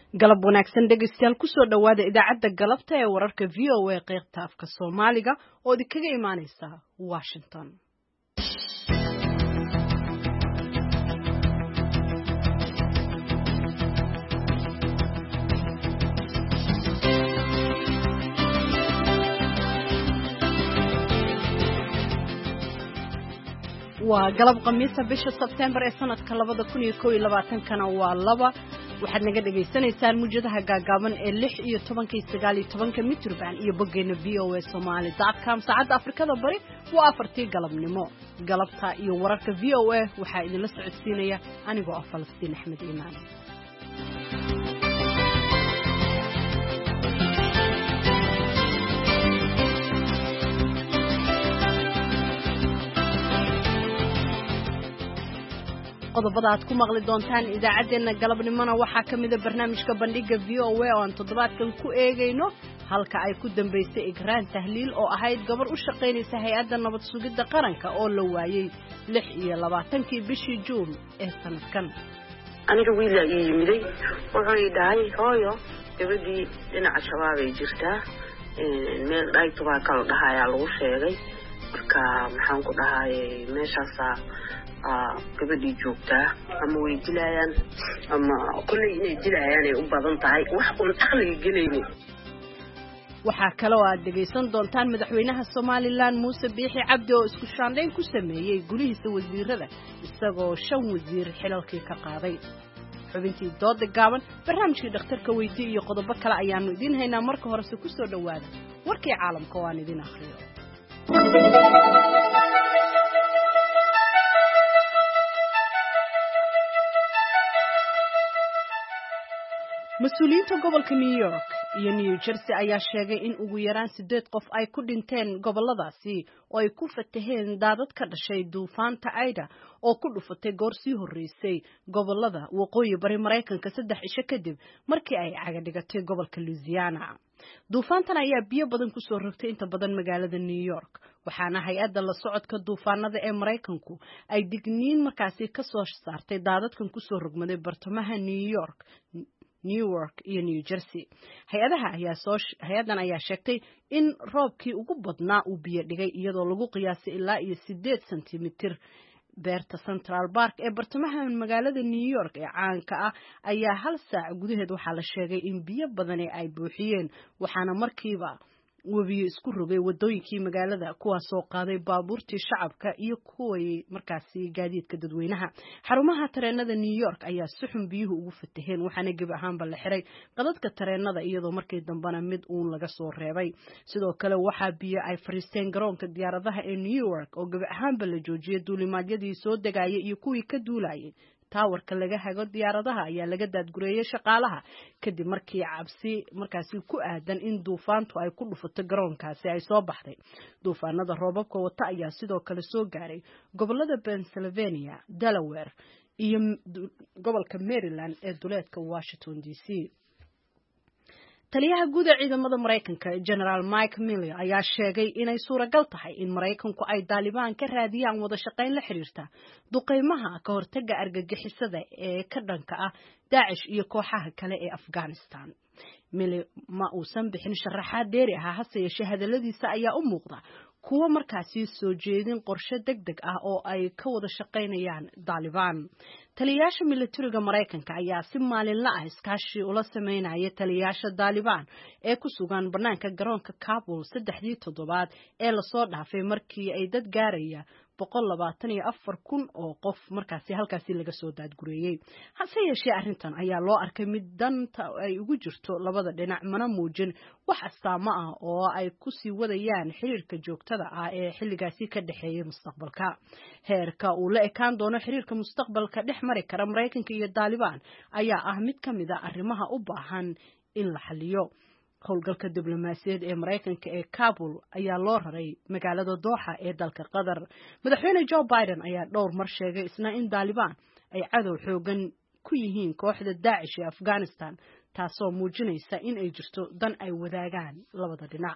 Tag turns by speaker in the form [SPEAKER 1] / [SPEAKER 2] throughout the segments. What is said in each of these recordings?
[SPEAKER 1] galab wanaagsan dhegeystayaal ku soo dhawaada idaacadda galabta ee wararka VOA qaybta afka Soomaaliga oo idinkaga imaaneysa Washington. waa galab khamiisa bisha September ee sanadka 2021 waa 2 waxaad naga dhageysanaysaan mujadaha gaagaaban ee 6 iyo 10 iyo 9 mitrban iyo boggeena voasomali.com saacadda Afrikada Bari waa 4tii galabnimo galabta iyo wararka VOA waxaa idin la socodsiinaya anigoo ah Falastiin Axmed Iimaan. qodobada aad ku maqli doontaan idaacadeena galabnimona waxaa kamid ah barnaamijka bandhiga VOA oo aan toddobaadkan ku eegayno halka ay ku dambeysay Igraan Tahliil oo ahayd gabar u shaqeynaysa hay'adda nabad sugidda qaranka oo la waayay 26 bishii Juun ee sanadkan.
[SPEAKER 2] aniga wiil ii yimiday wuxuu dhahay hooyo gabadhii dhinaca shabaab ay jirtaa meel dhayto baa kala dhahayaa lagu sheegay marka maxaan ku dhahay meeshaas gabadhii joogtaa ama way dilayaan ama kulay inay dilayaan ay u badan tahay wax uun aqliga gelayni.
[SPEAKER 1] waxaa kale oo aad dhegeysan doontaan madaxweynaha Somaliland Muuse Biixi Cabdi oo isku shaandhayn ku sameeyay gulihiisa wasiirada isagoo 5 wasiir xilalkii ka qaaday. xubintii dooda gaaban barnaamijkii dhakhtarka weydii iyo qodobo kale ayaanu idin haynaa marka hore si ku soo dhawaada warkii caalamka oo aan idin akhriyo. mas-uuliyiinta gobolka New York iyo New Jersey ayaa sheegay in ugu yaraan 8 qof ay ku dhinteen goboladaasi oo ay ku fataheen daadad ka dhashay duufaanta Ida oo ku dhufatay goor sii horeysay gobolada waqooyi bari Mareykanka 3 cisho kadib markii ay caga dhigatay gobolka Louisiana. duufaantan ayaa biyo badan ku soo rogtay inta badan magaalada New York waxaana hay'adda la socodka duufaanada ee Mareykanku ay digniin markaasi ka soo saartay daadadkan ku soo rogmaday bartamaha Newark iyo New Jersey. hay'adan ayaa sheegtay in roobkii ugu badnaa uu biyo dhigay iyadoo lagu qiyaasay ilaa 8 sentimitir beerta Central Park ee bartamaha magaalada New York ee caanka ah ayaa hal saac gudaheed waxaa la sheegay in biyo badan ay buuxiyeen waxaana markiiba wabiyo isku rogay wadooyinkii magaalada kuwaas oo qaaday baabuurtii shacabka iyo kuwii markaasi gaadiidka dadweynaha. xarumaha tareenada New York ayaa si xun biyuhu ugu fataheen waxaana gab ahaanba la xiray qadadka tareenada iyadoo markii dambana mid uun laga soo reebay. sidoo kale waxaa biyo ay fariisteen garoonka diyaaradaha ee New York oo gab ahaanba la joojiyay duulimaadyadii soo degayay iyo kuwii ka duulayay. taawarka laga hago diyaaradaha ayaa laga daadgureeyay shaqaalaha kadib markii cabsi markaasi ku aadan in duufaantu ay ku dhufato garoonkaasi ay soo baxday. duufaanada roobabka wata ayaa sidoo kale soo gaaray gobolada Pennsylvania, Delaware iyo gobolka Maryland ee duleedka Washington DC. taliyaha guud ee ciidamada Mareykanka General Mike Milley ayaa sheegay inay suuragal tahay in Mareykanku ay Taliban ka raadiyaan wada shaqayn la xiriirta duqeymaha ka hortagga argagixisada ee ka dhanka ah Daesh iyo kooxaha kale ee Afghanistan. Milley ma uusan bixin sharaxaad dheeri ah hase yeeshee hadaladiisa ayaa u muuqda kuwa markaasi soo jeedin qorshe degdeg ah oo ay ka wada shaqaynayaan Taliban. taliyaasha militariga Mareykanka ayaa si maalinle ah iskaashi ula sameynaya taliyaasha Taliban ee ku sugan banaanka garoonka Kabul 3 toddobaad ee la soo dhaafay markii ay dad gaaraya 124,000 oo qof markaasi halkaasi laga soo daadgureeyay. hase yeeshee arrintan ayaa loo arkay mid danta ay ugu jirto labada dhinac mana muujin wax astaamo ah oo ay ku sii wadayaan xiriirka joogtada ah ee xilligaasi ka dhaxeeyay mustaqbalka. heerka uu la ekaan doono xiriirka mustaqbalka dhex mari kara Mareykanka iyo Taliban ayaa ah mid kamid ah arrimaha u baahan in la xalliyo. howlgalka diblomaasiyadeed ee Mareykanka ee Kabul ayaa loo raray magaalada Doha ee dalka Qatar. madaxweyne Joe Biden ayaa dhowr mar sheegay isna in Taliban ay cadow xoogan ku yihiin kooxda Daesh ee Afghanistan taasoo muujinaysa in ay jirto dan ay wadaagaan labada dhinac.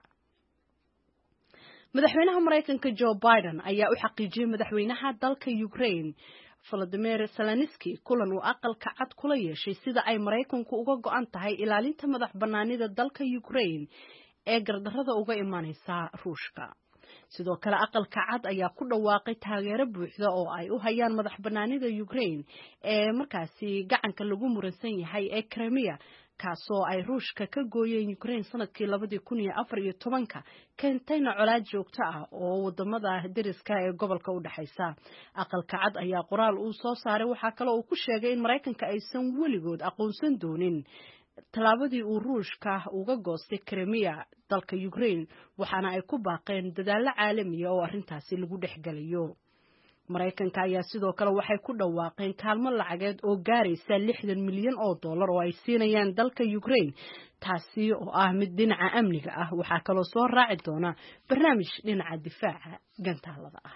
[SPEAKER 1] madaxweynaha Mareykanka Joe Biden ayaa u xaqiijiyay madaxweynaha dalka Ukraine Volodymyr Zelensky kulan uu aqalka cad kula yeeshay sida ay Mareykanku uga go'an tahay ilaalinta madaxbannaanida dalka Ukraine ee gardarrada uga imanaysa Ruushka. sidoo kale aqalka cad ayaa ku dhawaaqay taageero buuxda oo ay u hayaan madaxbannaanida Ukraine ee markaasi gacanka lagu muransan yahay ee Crimea kaasoo ay Ruushka ka gooyeen Ukraine sanadkii 2014 keentayna colaad joogto ah oo wadamada deriska ee gobolka u dhaxaysa. aqalka cad ayaa qoraal uu soo saaray waxa kale oo ku sheegay in Mareykanka aysan weligood aqoonsan doonin talaabadii uu Ruushka uga goostay Crimea dalka Ukraine waxaana ay ku baaqeen dadaalo caalami ah oo arrintaasi lagu dhexgalayo. Mareykanka ayaa sidoo kale waxay ku dhawaaqeen kaalmo lacageed oo gaaraysa $60 milyan oo ay siinayaan dalka Ukraine taasi oo ah mid dhinaca amniga ah waxa kale oo soo raaci doona barnaamij dhinaca difaaca gantaalada ah.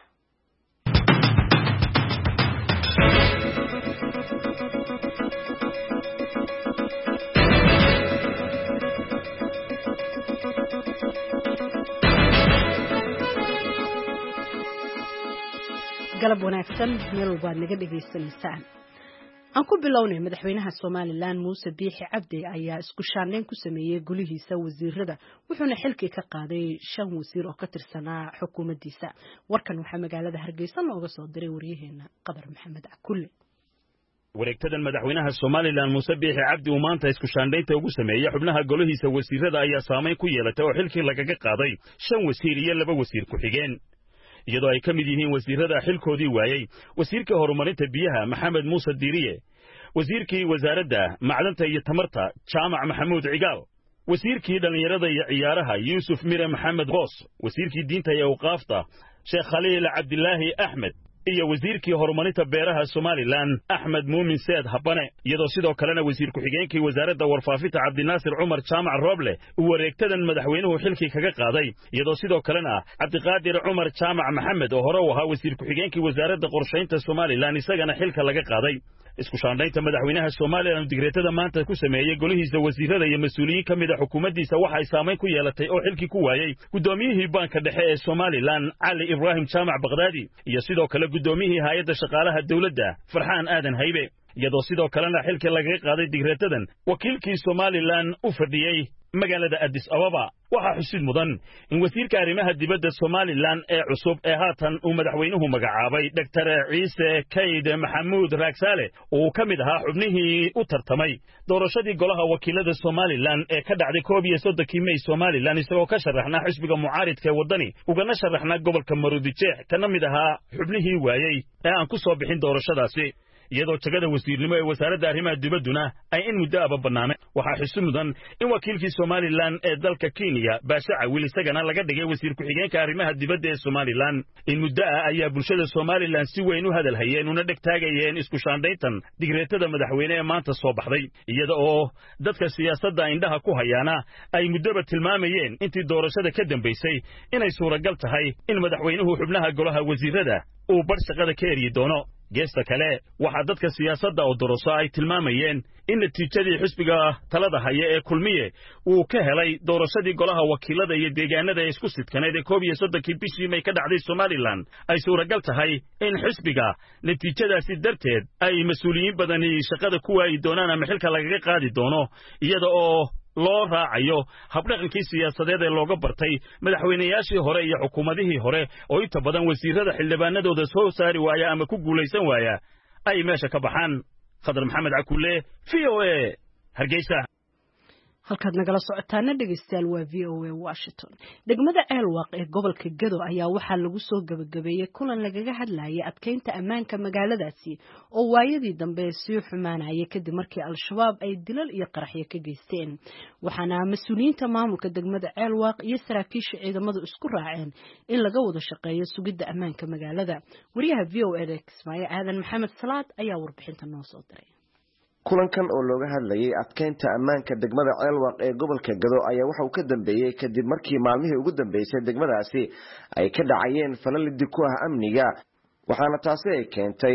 [SPEAKER 1] galab wanaagsan meel walba naga dhageysanaysaan. aan ku bilownay madaxweynaha Soomaaliland Muuse Biixi Cabdi ayaa isku shaandhayn ku sameeyay golihiisa wasiirada wuxuuna xilkii ka qaaday 5 wasiir oo ka tirsanaa xukuumaddiisa. warkan waxa magaalada Hargeysa looga soo diray wariyaheena Qadar Maxamed Akulle.
[SPEAKER 3] wareegtadan madaxweynaha Soomaaliland Muuse Biixi Cabdi uu maanta isku shaandhaynta ugu sameeyay xubnaha golihiisa wasiirada ayaa saameyn ku yeelatay oo xilkii lagaga qaaday 5 wasiir iyo 2 wasiir ku xigeen. iyadoo ay ka mid yihiin wasiirada xilkoodii waayay wasiirka horumarinta biyaha Maxamed Muuse Diiriye, wasiirkii wasaaradda macdanta iyo tamarta Jaamac Maxamuud Cigaal, wasiirkii dhalinyarada iyo ciyaaraha Yuusuf Mire Maxamed Boos, wasiirkii diinta iyo awqaafta Sheekh Khaliil Cabdilaahi Axmed iyo wasiirkii horumarinta beeraha Soomaaliland Axmed Muumin Seed Habane. iyadoo sidoo kalena wasiir ku-xigeenkii wasaaradda warfaafinta Cabdinaasir Cumar Jaamac Rooble uu wareegtadan madaxweynuhu xilkii kaga qaaday. iyadoo sidoo kalena Cabdiqaadir Cumar Jaamac Maxamed oo hore u ahaa wasiir ku-xigeenkii wasaaradda qorshaynta Soomaaliland isagana xilka laga qaaday. isku shaandhaynta madaxweynaha Soomaaliland digreetada maanta ku sameeyay golihiisa wasiirada iyo mas'uuliyiin ka mid ah xukuumaddiisa waxa ay saameyn ku yeelatay oo xilkii ku waayay gudoomiyihii banka dhexe ee Soomaaliland Cali Ibrahim Jaamac Baghdadi iyo sidoo kale gudoomiyihii hay'adda shaqaalaha dawladda Farxaan Aadan Haybe. iyadoo sidoo kalena xilkii lagaga qaaday digreetadan wakiilkii Soomaaliland u fadhiyay magaalada Addis Ababa. waxaa xusid mudan in wasiirka arrimaha dibadda Soomaaliland ee cusub ee haatan uu madaxweynuhu magacaabay Dr. Ciise Kayd Maxamuud Raagsaale uu ka mid ahaa xubnihii u tartamay doorashadii golaha wakiilada Soomaaliland ee ka dhacday 31 May Soomaaliland isagoo ka sharaxnaa xisbiga mucaaridka ee wadani ugana sharaxnaa gobolka Maroodijeex kana mid ahaa xubnihii waayay ee aan ku soo bixin doorashadaasi. iyadoo tagada wasiirnimo ee wasaaradda arrimaha dibadduna ay in muddo aba banaanay. waxaa xusid mudan in wakiilkii Soomaaliland ee dalka Kenya Baasha Cawil isagana laga dhigay wasiir ku-xigeenka arrimaha dibadda ee Soomaaliland. in muddo ayaa bulshada Soomaaliland si weyn u hadalhayeen una dhegtaagayeen isku shaandhayntan digreetada madaxweyne ee maanta soo baxday, iyada oo dadka siyaasadda indhaha ku hayaana ay muddaba tilmaamayeen intii doorashada ka dambaysay inay suuragal tahay in madaxweynuhu xubnaha golaha wasiirada uu bar shaqada ka eryi doono. geesta kale waxaa dadka siyaasadda oo doroso ay tilmaamayeen in natiijadii xisbiga talada haya ee kulmiye uu ka helay doorashadii golaha wakiilada iyo deegaanada ee isku sidkaneed ee 31 bishii May ka dhacday Soomaaliland ay suuragal tahay in xisbiga natiijadaasi darteed ay mas'uuliyiin badani shaqada ku waayi doonaan ama xilka lagaga qaadi doono, iyada oo loo raacayo habdhaqankii siyaasadeed ee looga bartay madaxweynayaashii hore iyo xukuumadihii hore oo inta badan wasiirada xildhibaanadooda soo saari waaya ama ku guulaysan waaya ay meesha ka baxaan. Qadar Maxamed Akulle, VOA, Hargeysa.
[SPEAKER 1] halkaad nagala socotaana dhegeystayaal waa VOA Washington. degmada Ceelwaaq ee gobolka Gado ayaa waxaa lagu soo gabagabeeyay kulan lagaga hadlayay adkeynta ammaanka magaaladaasi oo waayadii dambe sii xumaanayay kadib markii Al-Shabaab ay dilal iyo qaraxyo ka geysteen. waxaana mas'uuliyiinta maamulka degmada Ceelwaaq iyo saraakiisha ciidamadu isku raaceen in laga wada shaqeeyo sugidda ammaanka magaalada. wariyaha VOA Ismaaciil Aadan Maxamed Salaad ayaa warbixinta noo soo diray.
[SPEAKER 4] kulankan oo looga hadlayay adkeynta ammaanka degmada Ceelwaaq ee gobolka Gado ayaa waxa uu ka dambeeyay kadib markii maalmihii ugu dambeysay degmadaasi ay ka dhacayeen falal dib ku ah amniga, waxaana taasi ay keentay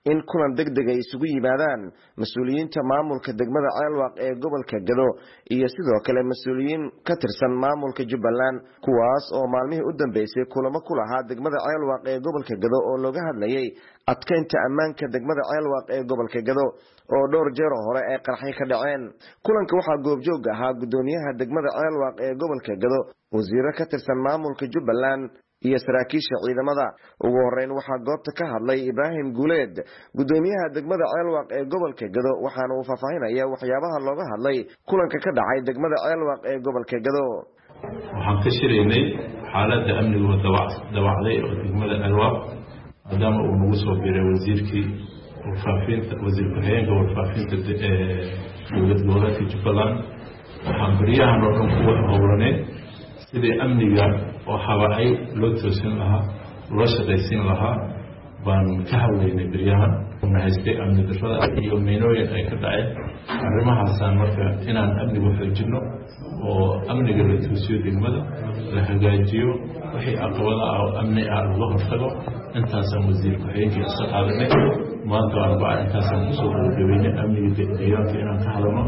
[SPEAKER 4] in kulan degdeg ay isugu yimaadaan mas-uuliyiinta maamulka degmada Ceelwaaq ee gobolka Gado iyo sidoo kale mas-uuliyiin ka tirsan maamulka Jubbaland kuwaas oo maalmihii u dambeysay kulamo ku lahaa degmada Ceelwaaq ee gobolka Gado oo looga hadlayay adkeynta ammaanka degmada Ceelwaaq ee gobolka Gado oo dhowr jeer hore ay qarxay ka dhaceen. Kulanka waxaa goobjoog ahaa gudoomiyaha degmada Ceelwaaq ee gobolka Gado, wasiiro ka tirsan maamulka Jubbaland iyo saraakiisha ciidamada. Ugu horeyn waxaa goobta ka hadlay Ibraahim Guuleed, gudoomiyaha degmada Ceelwaaq ee gobolka Gado, waxaana uu faahfaahinaya waxyaabaha looga hadlay kulanka ka dhacay degmada Ceelwaaq ee gobolka Gado.
[SPEAKER 5] waxaan ka shiraynay xaaladda amniga dawacday oo degmada Ceelwaaq maadaama uu nagu soo biiray wasiirkii warfaafinta wasiir ku-xigeenka warfaafinta dowlad goboleedka Jubbaland. waxaan baryahan oo dhan ku howlanay sidii amniga oo habacay loo toosin lahaa loo shaqaysiin lahaa baan ka hadlaynay baryahan nahaystay amni darrada iyo meynooyin ay ka dhaceen arrimahaasaan marka inaan amniga xoojino oo amniga la toosiyo degmada la hagaajiyo wixii caqabada ah oo amni ah laga hortago intaasaan wasiir ku-xigeenkii iska qaadanay maanta arbaca intaasaan kusoo gabagabeynay amniga deegaanka inaan ka hadalno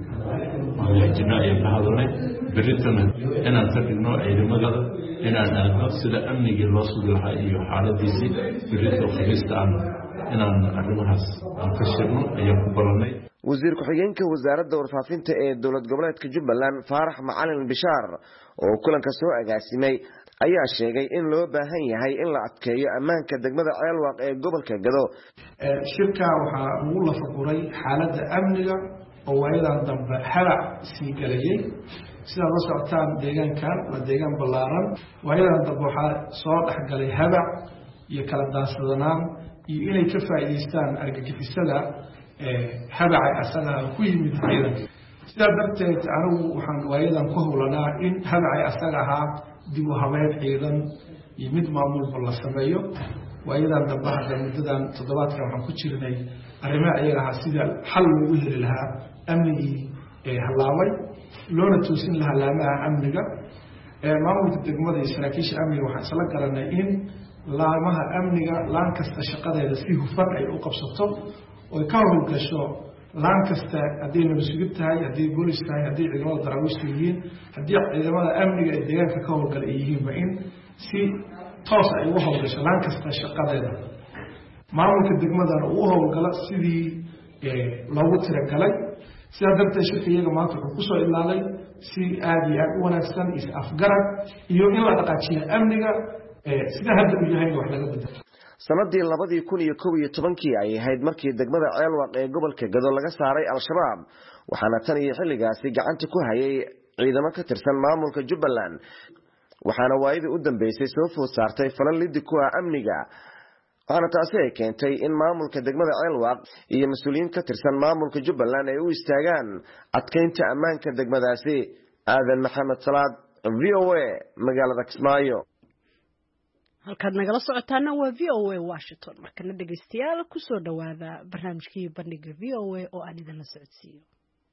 [SPEAKER 5] hagaajino ayaan ka hadalnay berritana inaan ka dhigno ciidamada inaan aadno sida amnigii loo sugi lahaa iyo xaaladiisii berrito khamiista inaan arrimahaas aan ka shirno ayaan ku ballanay.
[SPEAKER 4] wasiir ku-xigeenka wasaaradda warfaafinta ee dowlad goboleedka Jubbaland Faarax Macalin Bishaar oo kulanka soo agaasimay ayaa sheegay in loo baahan yahay in la adkeeyo ammaanka degmada Ceelwaaq ee gobolka Gado.
[SPEAKER 6] shirka waxaa ugu lafaguray xaaladda amniga oo waayadan dambe halac sii galayay sida la socotaan deegaankan waa deegaan ballaaran waayadan dambe waxaa soo dhexgalay halac iyo kala daansadanaan iyo inay ka faa'iideystaan argagixisada halaca asaga ku yimid ciidanka. sidaa darteed anigu waxaan waayadan ku howlanaa in halaca asaga ahaa dib u habeyn ciidan iyo mid maamulba la sameeyo. waayadan dambe hadda muddadan toddobaadkan waxaan ku jirnay arrimaha iyaga ahaa sida xal loogu heli lahaa amnigii halaabay loona toosin lahaa laamaha amniga. maamulka degmada iyo saraakiisha amniga waxaan isla garanay in laamaha amniga laan kasta shaqadeeda si hufan ay u qabsato oo ka howlgasho laan kasta haddii nabadgud tahay, haddii boolis tahay, haddii ciidamada daraawiishta yihiin, haddii ciidamada amniga ee deegaanka ka howlgala ay yihiinba in si toos ay uga howlgasho laan kasta shaqadeeda. maamulka degmadana uu howlgala sidii loogu tiragalay. sidaa darteed shirka iyaga maanta wuxuu kusoo ilaalay si aad iyo aad u wanaagsan is afgarad iyo in la dhaqaajiyo amniga sida hadda uu yahay wax laga bedelo.
[SPEAKER 4] sanadii 2011 ay ahayd markii degmada Ceelwaaq ee gobolka Gado laga saaray al-shabaab waxaana tan iyo xilligaasi gacanta ku hayay ciidamo ka tirsan maamulka Jubbaland waxaana waayadii u dambeysay soo food saartay falal lid ku ah amniga. waxaana taasi ay keentay in maamulka degmada Ceelwaaq iyo mas'uuliyiin ka tirsan maamulka Jubbaland ay u istaagaan adkeynta ammaanka degmadaasi. aadan maxamed salaad VOA magaalada Kismaayo.
[SPEAKER 1] halkaad nagala socotaana waa VOA Washington. markana dhageystayaal ku soo dhawaada barnaamijkii bandhiga VOA oo aan idin la socodsiiyo.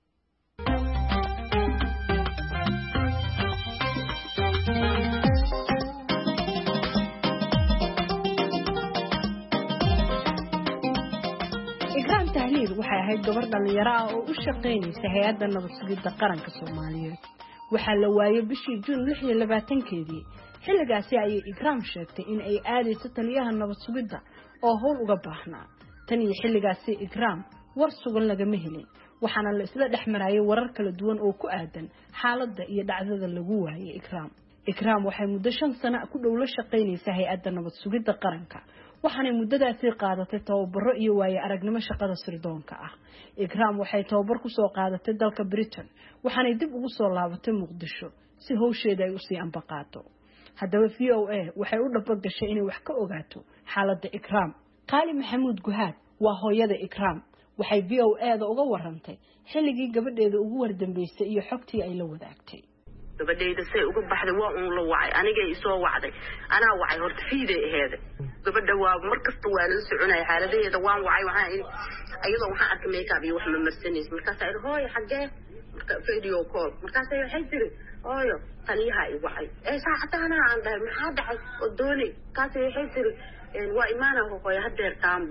[SPEAKER 1] Ikraan Tahliil waxay ahayd gabar dhalinyaro ah oo u shaqeynaysa hay'adda nabad sugidda qaranka Soomaaliyeed. waxaa la waayay bishii Juun 26-keedii. xilligaasi ayay Ikraan sheegtay in ay aadayso taliyaha nabad sugidda oo howl uga baahnaa. tan iyo xilligaasi Ikraan war sugan lagama helin, waxaana la isla dhexmarayay warar kala duwan oo ku aadan xaaladda iyo dhacdada lagu waayay Ikraan. Ikraan waxay muddo 5 sano ku dhow la shaqeynaysaa hay'adda nabad sugidda qaranka, waxaanay muddadaasi qaadatay tababaro iyo waayo aragnimo shaqada sirdoonka ah. Ikraan waxay tababar ku soo qaadatay dalka Britain, waxaanay dib ugu soo laabatay Muqdisho si hawsheeda ay u sii anbaqaato. haddaba VOA waxay u dhab gashay inay wax ka ogaato xaaladda Ikraan. Qaali Maxamuud Guhaad waa hooyada Ikraan. waxay VOA-da uga warantay xilligii gabadheeda ugu wardambeysay iyo xogtii ay la wadaagtay.
[SPEAKER 2] gabadheeda say uga baxday waa uun la wacay, aniga ay soo wacday, anaa wacay horta fiiday aheed. gabadha waa markasta waa la soconay xaaladeeda, waan wacay waxaan iyadoo waxaan arkay makeup iyo wax ma marsanaysa. markaas ay hooyo xagee marka video call markaas ay waxay tiri hooyo taliyaha ay wacay saacadana aan dhahay maxaa dhacay oo doonay. kaas ay waxay tiri waa imaana hooyo hadeer taambo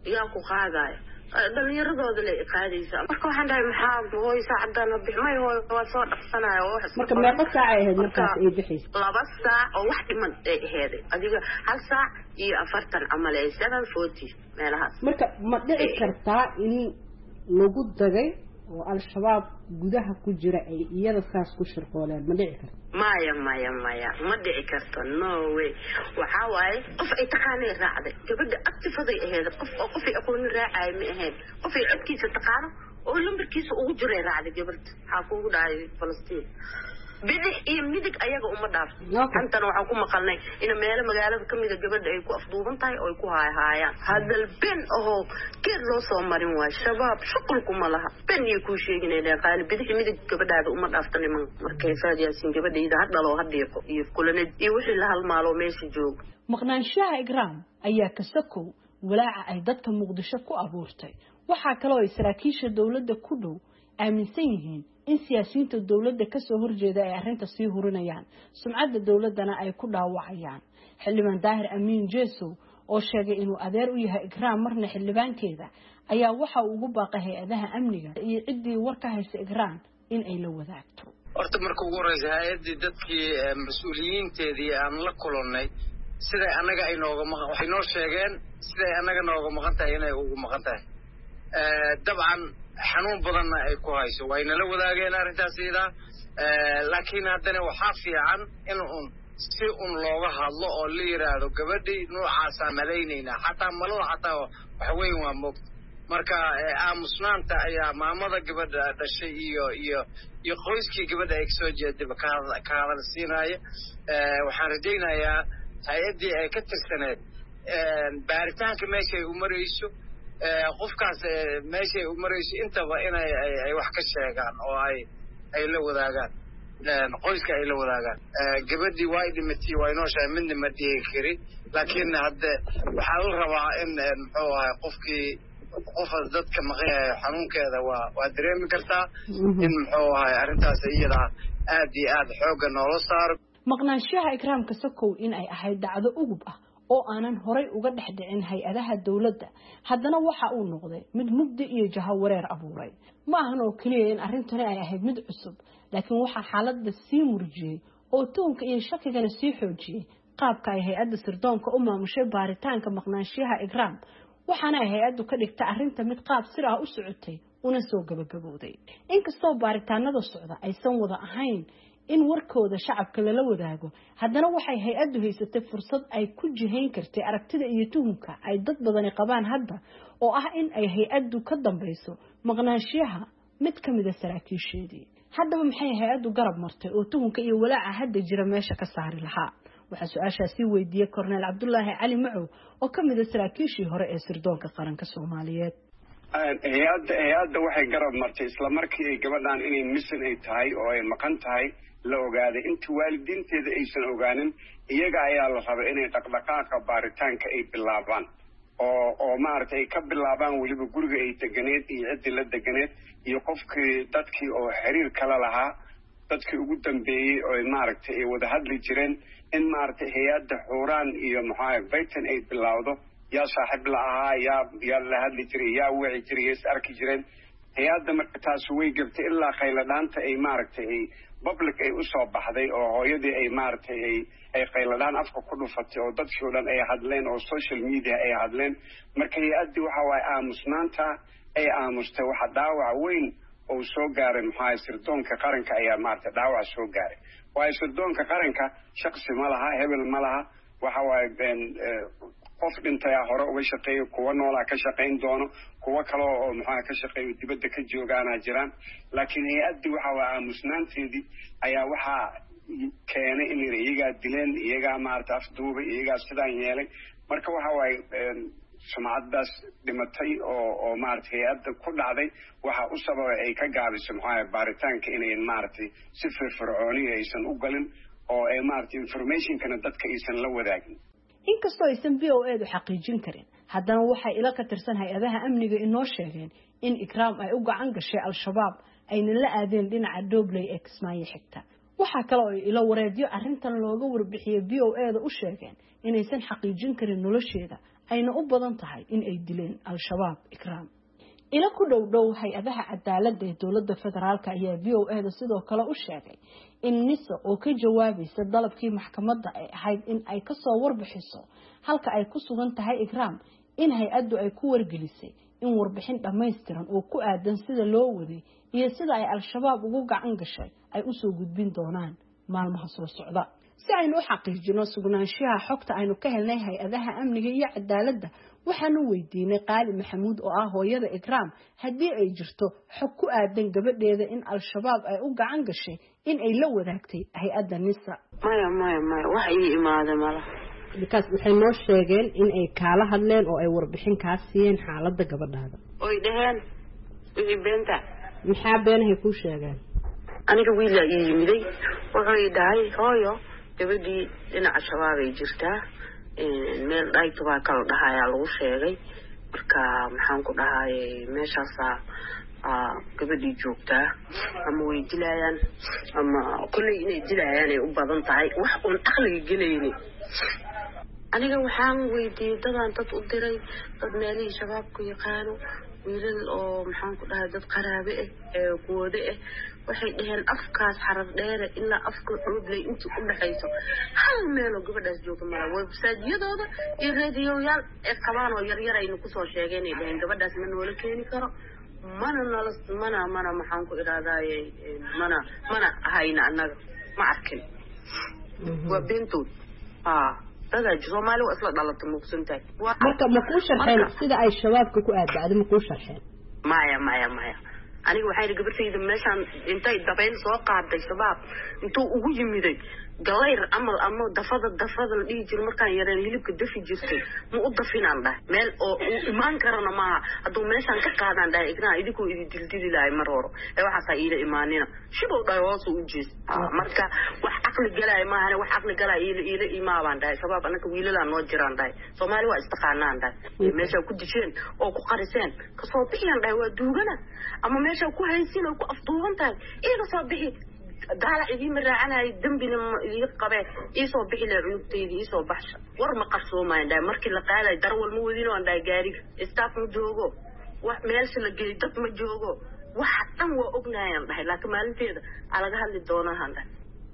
[SPEAKER 2] yaa ku qaadaya dhalinyaradooda la qaadaysa marka waxaan dhahay maxaa hooy saacadana bixmay hooy waa soo dhaqsanaya oo wax
[SPEAKER 1] marka meeqa saac ay ahayd markaas ay bixis
[SPEAKER 2] 2 saac oo wax dhiman ay ahayd adiga 1 saac iyo 40 amal ay 740 meelahaas
[SPEAKER 1] marka ma dhici kartaa in lagu dagay oo al-shabaab gudaha ku jira ay iyada saas ku shirqooleen ma dhici karto
[SPEAKER 2] maya ma dhici karto no way waxa waaye qof ay taqaanay raacday gabadha actifaday ahayd qof ay aqoon raacay ma ahayn qof ay codkiisa taqaano oo lambarkiisa ugu jiray raacday gabadha waxa ku dhacay Falastiin bidix iyo midig ayaga uma dhaaf antana waxa ku maqalnay in meelo magaalada kamid gabadha ay ku afduuban tahay oo ay ku haayaan hadal ben oo keed loo soo marin waa shabaab shaqulku ma laha ben iyo ku sheeginayna qaali bidix midig gabadhaada uma dhaaftan man markay faadiyaasin gabadhayda hadalo hadhiiqo iyo kulanad iyo wixii la halmaalo meesha joog
[SPEAKER 1] maqnaanshaha Igraam ayaa ka sakow walaaca ay dadka Muqdisho ku abuurtay waxa kale oo saraakiisha dawladda ku dhow aaminsan yihiin in siyaasiyiinta dawladda ka soo horjeeda ay arrinta sii hurinayaan sumcadda dawladana ay ku dhaawacayaan xildhibaan Daahir Amiin Jeeso oo sheegay inuu adeer u yahay Igraam marna xildhibaankeeda ayaa waxa uu ugu baaqay hay'adaha amniga iyo cidii warka haysta Igraam in ay la wadaagto
[SPEAKER 7] horta markuu ugu horeeyay hay'adii dadkii mas'uuliyiinteedii aan la kulannay siday anaga ay nooga maqan waxay noo sheegeen siday anaga nooga maqan tahay inay ugu maqan tahay dabcan xanuun badanna ay ku hayso wayna la wadaageen arrintaas iyada laakiin haddana waxaa fiican in si looga hadlo oo la yiraahdo gabadhii noocaas aan malaynayna xataa malada xataa wax weyn waa moog marka aamusnaanta ayaa maamada gabadha dhashay iyo qoyskii gabadha ay soo jeeday ka hadal siinaya waxaan rajaynayaa hay'adii ay ka tirsaneed baaritaanka meesha ay u marayso qofkaas meesha u marayso intaba inay wax ka sheegaan oo ay la wadaagaan qoyska ay la wadaagaan gabadhii waa dhimatay waa inoo shay midna ma dhigi kari laakiin hadda waxa la rabaa in muxuu ahay qof dadka maqaaya xanuunkeeda waa dareemi kartaa in muxuu ahay arrintaas iyada aad iyo aad xoog noola saaro
[SPEAKER 1] maqnaanshaha Igraamka sakow in ay ahayd dacdo ugub ah oo aanan horay uga dhaxdhicin hay'adaha dawladda haddana waxa uu noqday mid mugdi iyo jahawareer abuuray ma ahan oo kaliya in arrintani ay ahayd mid cusub laakiin waxa xaaladda sii murjiyay oo toonka iyo shakigana sii xoojiyay qaabka ay hay'adda sirdoonka u maamushay baaritaanka maqnaanshaha Igraam waxaana ay hay'addu ka dhigtay arrinta mid qaab sir ah u socotay una soo gabagabowday inkastoo baaritaanada socda aysan wada ahayn in warkooda shacabka lala wadaago haddana waxay hay'addu haysatay fursad ay ku jihayn kartay aragtida iyo tuhumka ay dad badan qabaan hadda oo ah in ay hay'addu ka dambayso maqnaanshaha mid kamid ah saraakiisheedii haddaba maxay hay'addu garab martay oo tuhumka iyo walaaca hadda jira meesha ka saari lahaa waxa su'aashaasi weydiiyay Korneel Cabdullaahi Cali Macow oo kamid ah saraakiishii hore ee sirdoonka qaranka Soomaaliyeed
[SPEAKER 8] hay'adda waxay garab martay isla markii gabadhan inay mission ay tahay oo ay maqan tahay la ogaaday inta waalidiinteeda aysan ogaanin iyaga ayaa la rabay inay dhaqdhaqaaqa baaritaanka ay bilaabaan oo maaragtay ay ka bilaabaan weliba guriga ay deganeed iyo ciddii la deganeed iyo qofkii dadkii oo xiriir kala lahaa dadkii ugu dambeeyey oo maaragtay ay wada hadli jireen in maaragtay hay'adda xuuraan iyo maxaa baytan ay bilowdo yaa saaxiib la ahaa yaa la hadli jiray yaa wici jiray is arki jireen hay'adda marka taas way gabtay ilaa qayladhaanta ay maaragtay ay public ay u soo baxday oo hooyadii ay maaragtay ay qayladhaan afka ku dhufatay oo dadkii oo dhan ay hadleen oo social media ay hadleen marka hay'addii waxa waaye aamusnaanta ay aamustay waxa dhaawac weyn oo soo gaaray maxaa sirdoonka qaranka ayaa maaragtay dhaawac soo gaaray waayo sirdoonka qaranka shakhsi ma laha hebel ma laha waxa waaye qof dhintay hore uga shaqeeyo kuwa noolaa ka shaqayn doono kuwa kale oo maxaa ka shaqeeyo dibadda ka joogaana jiraan laakiin hay'addii waxa waa aamusnaanteedii ayaa waxaa keenay in iyagaa dileen iyagaa maaragtay afduubay iyagaa sidaan yeelay marka waxa waaye sumcaddaas dhimatay oo maaragtay hay'adda ku dhacday waxa u sababay ay ka gaabiso maxaa baaritaanka inay maaragtay si firfircooniya aysan u galin oo ay maaragtay informationkana dadka aysan la wadaagin
[SPEAKER 1] inkastoo aysan BOA-du xaqiijin karin haddana waxay ila ka tirsan hay'adaha amniga inoo sheegeen in Igraam ay u gacan gashay al-shabaab ayna la aadeen dhinaca Dobley ee Kismaayo xigta waxa kale oo ila wareediyo arrintan looga warbixiyay BOA-da u sheegeen inaysan xaqiijin karin nolosheeda ayna u badan tahay in ay dileen al-shabaab ikraam ila ku dhow hay-adaha cadaaladda ee dowladda federaalka ayaa VOA da sidoo kale u sheegay in nisa oo ka jawaabaysa dalabkii maxkamadda ay ahayd in ay ka soo warbixiso halka ay ku sugan tahay ikraam in hay-addu ay ku wargelisay in warbixin dhammaystiran oo ku aadan sida loo waday iyo sida ay al-shabaab ugu gacan gashay ay u soo gudbin doonaan maalmaha soo socda si aynu u xaqiijino sugnaanshaha xogta aynu ka helnay hay-adaha amniga iyo cadaaladda waxaanu weydiinay qaali maxamuud oo ah hooyada ikraam haddii ay jirto xog ku aadan gabadheeda in al-shabaab ay u gacan gashay in ay la wadaagtay hay-adda nisa
[SPEAKER 2] maya wax ii imaada mala
[SPEAKER 1] bikaas waxay noo sheegeen in ay kaala hadleen oo ay warbixin kaa siiyeen xaaladda gabadhaada
[SPEAKER 2] oy dhaheen wixii beenta
[SPEAKER 1] maxaa beenahay kuu sheegeen
[SPEAKER 2] aniga wiilaa ii yimiday wuxuu ii dhahay hooyo gabadhii dhinaca shabaabay jirtaa meel dhaytubaa kala dhahayaa lagu sheegay marka maxaan ku dhahay meeshaasaa gabadhii joogtaa ama way dilayaan ama kolley inay dilayaan ay u badan tahay wax uun aqliga gelayni aniga waxaan weydiiyey dadaan dad u diray dad meelihii shabaabku yaqaano wiilal oo maxaan ku dhahay dad qaraabe ee kuwada waxay dhaheen afkaas xarar dheere ilaa afka coobley inta u dhaxayso hal meeloo gabadhaas jooga mala websaydiyadooda iyo raadiyoyaal ee qabaan oo yaryar aynu kusoo sheegeen ay dhaheen gabadhaas ma noola keeni karo mana maxaan ku idhahdaaye mana ahayna annaga ma arkin waa beentood dadaa Soomaali waa isla dhalatay muqsantahay
[SPEAKER 1] marka ma ku sharxeen sida ay shabaabka ku aadbacday ma ku sharxeen
[SPEAKER 2] maya aniga waxay gabadhayda meeshan intay dabeen soo qaaday shabaab intuu ugu yimiday galayr amal ama dafada la dhigi jiro markaan yareen hilibka dafi jirtay ma u dafinaan dhahay meel oo uu imaan karana maaha hadduu meeshaan ka qaadaan dhahay ignaa idinkoo idi dildili lahay mar hore ee waxaasaa iila imaanina shibuu dhahay hoos u jees marka wax caqli galaya maahane wax caqli galaya iila imaabaan dhahay shabaab anaka wiilalaan noo jiraan dhahay Soomaali waa istaqaanaan dhahay meesha ku disheen oo ku qariseen kasoo bixiyaan dhahay waa duugana ama meesha ku haysin oo ku afduuban tahay iyaga soo bixi daala idin maraacanay dambina iyo qabee isoo bixi la cunugtaydi isoo baxsha war ma qarsoomaan dhahay markii la qaaday darwal ma wadino aan dhahay gaariga staff ma joogo wax meelsa la geeyay dad ma joogo wax dhan waa ognaayaan dhahay laakiin maalinteeda laga hadli doonaa handa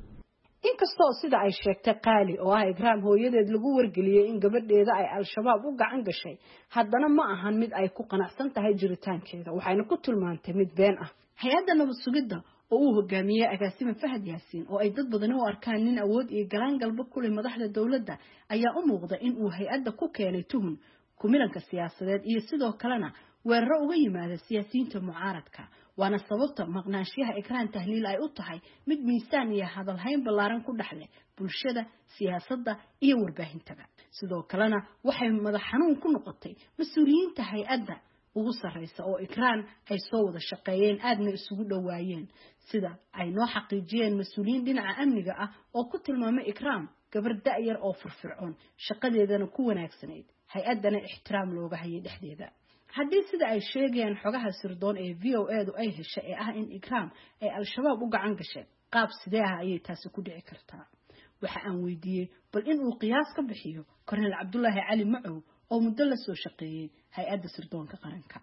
[SPEAKER 1] inkastoo sida ay sheegtay qaali oo ah ikraam hooyadeed lagu wargeliyay in gabadheeda ay al-shabaab u gacan gashay haddana ma ahan mid ay ku qanacsan tahay jiritaankeeda waxayna ku tilmaantay mid been ah hay-adda nabad sugidda oo uu hogaamiyey agaasime Fahad Yaasiin oo ay dad badan u arkaan nin awood iyo galaan galba ku leh madaxda dawladda ayaa u muuqda in uu hay-adda ku keenay tuhun kumilanka siyaasadeed iyo sidoo kalena weeraro uga yimaada siyaasiyiinta mucaaradka waana sababta maqnaanshiyaha ikraan tahliil ay u tahay mid miisaan iyo hadalhayn ballaaran ku dhaxleh bulshada siyaasadda iyo warbaahintada sidoo kalena waxay madax xanuun ku noqotay mas'uuliyiinta hay-adda ugu sareysa oo ikraan ay soo wada shaqeeyeen aadna isugu dhawaayeen sida ay noo xaqiijiyeen mas'uuliyiin dhinaca amniga ah oo ku tilmaamay ikraam gabar da'yar oo firfircoon shaqadeedana ku wanaagsanayd hay-addana ixtiraam looga hayay dhexdeeda haddii sida ay sheegayaan xogaha sirdoon ee VOA-du ay heshay ee ah in ikraam ay al-shabaab u gacan gashay qaab sidee ah ayay taasi ku dhici kartaa waxa aan weydiiyey bal in uu qiyaas ka bixiyo Korneel Cabdullaahi Cali Macow oo muddo la soo shaqeeyay hay-adda sirdoonka qaranka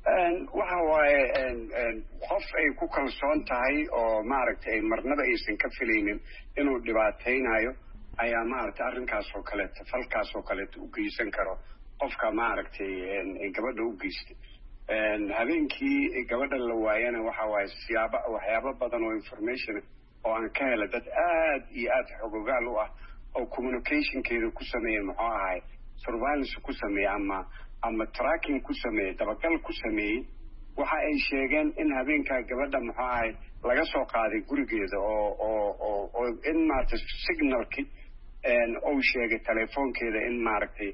[SPEAKER 8] waxa waaye qof ay ku kalsoon tahay oo maaragtay marnaba aysan ka filaynin inuu dhibaataynayo ayaa maaragtay arrinkaas oo kaleeto falkaas oo kaleeto u geysan karo qofka maaragtay gabadha u geystay habeenkii gabadha la waayana waxa waaye waxyaabo badan oo information oo aan ka helay dad aad iyo aad xogogaal u ah oo communicationkeeda ku sameeyay muxuu ahay surveillance ku sameeyay ama tracking ku sameeyay dabagal ku sameeyay waxa ay sheegeen in habeenkaa gabadha muxuu ahay laga soo qaaday gurigeeda oo in maaragtay signalki oo sheegay telefoonkeeda in maaragtay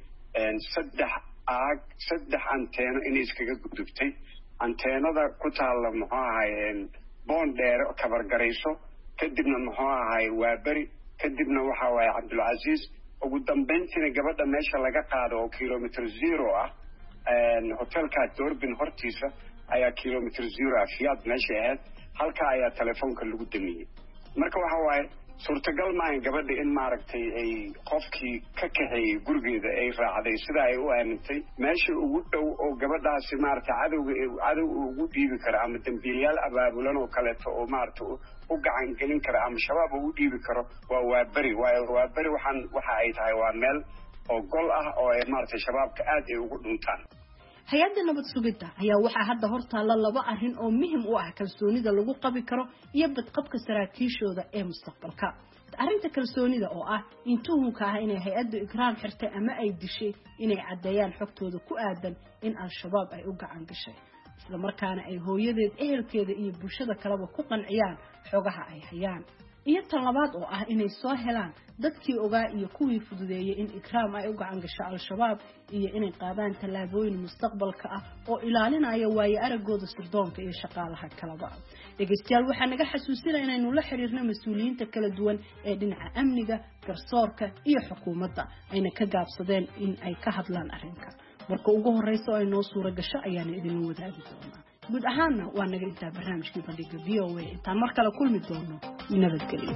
[SPEAKER 8] saddex anteeno inay iskaga gudubtay anteenada ku taalla muxuu ahay boon dheere kabargarayso kadibna muxuu ahay waaberi kadibna waxa waaye Cabdulcasiis ugu dambeyntiina gabadha meesha laga qaado oo kilometer 0 ah hotelka Doorbin hortiisa ayaa kilometer 0 ah fiyaad meesha ahayd halka ayaa telefoonka lagu damiyay marka waxa waaye suurtagal maahan gabadha in maaragtay ay qofkii ka kaxeeyey gurigeeda ay raacday sida ay u aamintay meesha ugu dhow oo gabadhaasi maaragtay cadow ugu dhiibi kara ama dambiilayaal abaabulan oo kaleeto oo maaragtay u gacan gelin kara ama shabaab ugu dhiibi karo waa beri waayo waa beri waxa ay tahay waa meel oo gol ah oo ay maaragtay shabaabka aad ay ugu dhuntaan.
[SPEAKER 1] hay-adda nabad sugidda ayaa waxaa hadda hortaalla 2 arrin oo muhiim u ah kalsoonida lagu qabi karo iyo badqabka saraakiishooda ee mustaqbalka. arrinta kalsoonida oo ah in tuhunka ah inay hay-addu ikraam xirtay ama ay dishay inay caddeeyaan xogtooda ku aadan in al-shabaab ay u gacan gashay isla markaana ay hooyadeed ehelkeeda iyo bulshada kaleba ku qanciyaan xogaha ay hayaan. iyo tan labaad oo ah inay soo helaan dadkii ogaa iyo kuwii fududeeyay in ikraam ay u gacan gasho al-shabaab iyo inay qaadaan tallaabooyin mustaqbalka ah oo ilaalinaya waayo aragooda sirdoonka iyo shaqaalaha kalaba. dhegeystayaal waxaa naga xasuusinaya inaynu la xiriirno mas-uuliyiinta kala duwan ee dhinaca amniga, garsoorka iyo xukuumadda ayna ka gaabsadeen in ay ka hadlaan arrinka. marka ugu horeysa oo ay noo suura gasho ayaana idin wadaagi doonaa. guud ahaanna waa naga intaa barnaamijkii bandhiga VOA intaan mar kale kulmi doono nabadgelyo.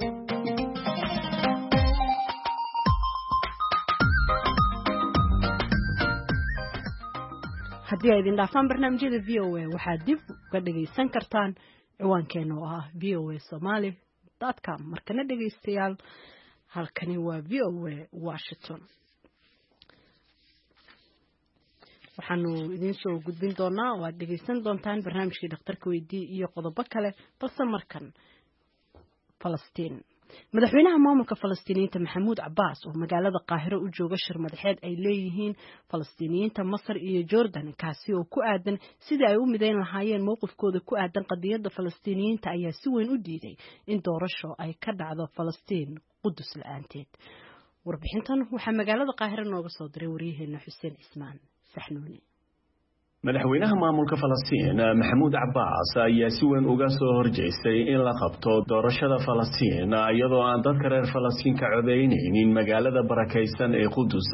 [SPEAKER 1] haddii ay idin dhaafaan barnaamijyada VOA waxaad dib uga dhagaysan kartaan ciwaankeena oo ah voasomali.com. markana dhegaystayaal halkani waa VOA Washington. waxaanu idin soo gudbin doonaa oo aad dhegaysan doontaan barnaamijkii dhakhtarka weydii iyo qodobo kale balse markan Falastiin. madaxweynaha maamulka Falastiiniyiinta Maxamuud Cabbaas oo magaalada Qaahiro u jooga shir madaxeed ay leeyihiin Falastiiniyiinta Masar iyo Jordan kaasi oo ku aadan sidii ay u mideyn lahaayeen mowqifkooda ku aadan qadiyadda Falastiiniyiinta ayaa si weyn u diiday in doorasho ay ka dhacdo Falastiin Qudus la'aanteed. warbixintan waxaa magaalada Qaahiro nooga soo diray wariyaheena Xuseen Ismaan Saxnuuni.
[SPEAKER 9] madaxweynaha maamulka Falastiin Maxamuud Cabbaas ayaa si weyn uga soo horjeestay in la qabto doorashada Falastiin iyadoo aan dadka reer Falastiin ka codeynaynin magaalada barakaysan ee Qudus.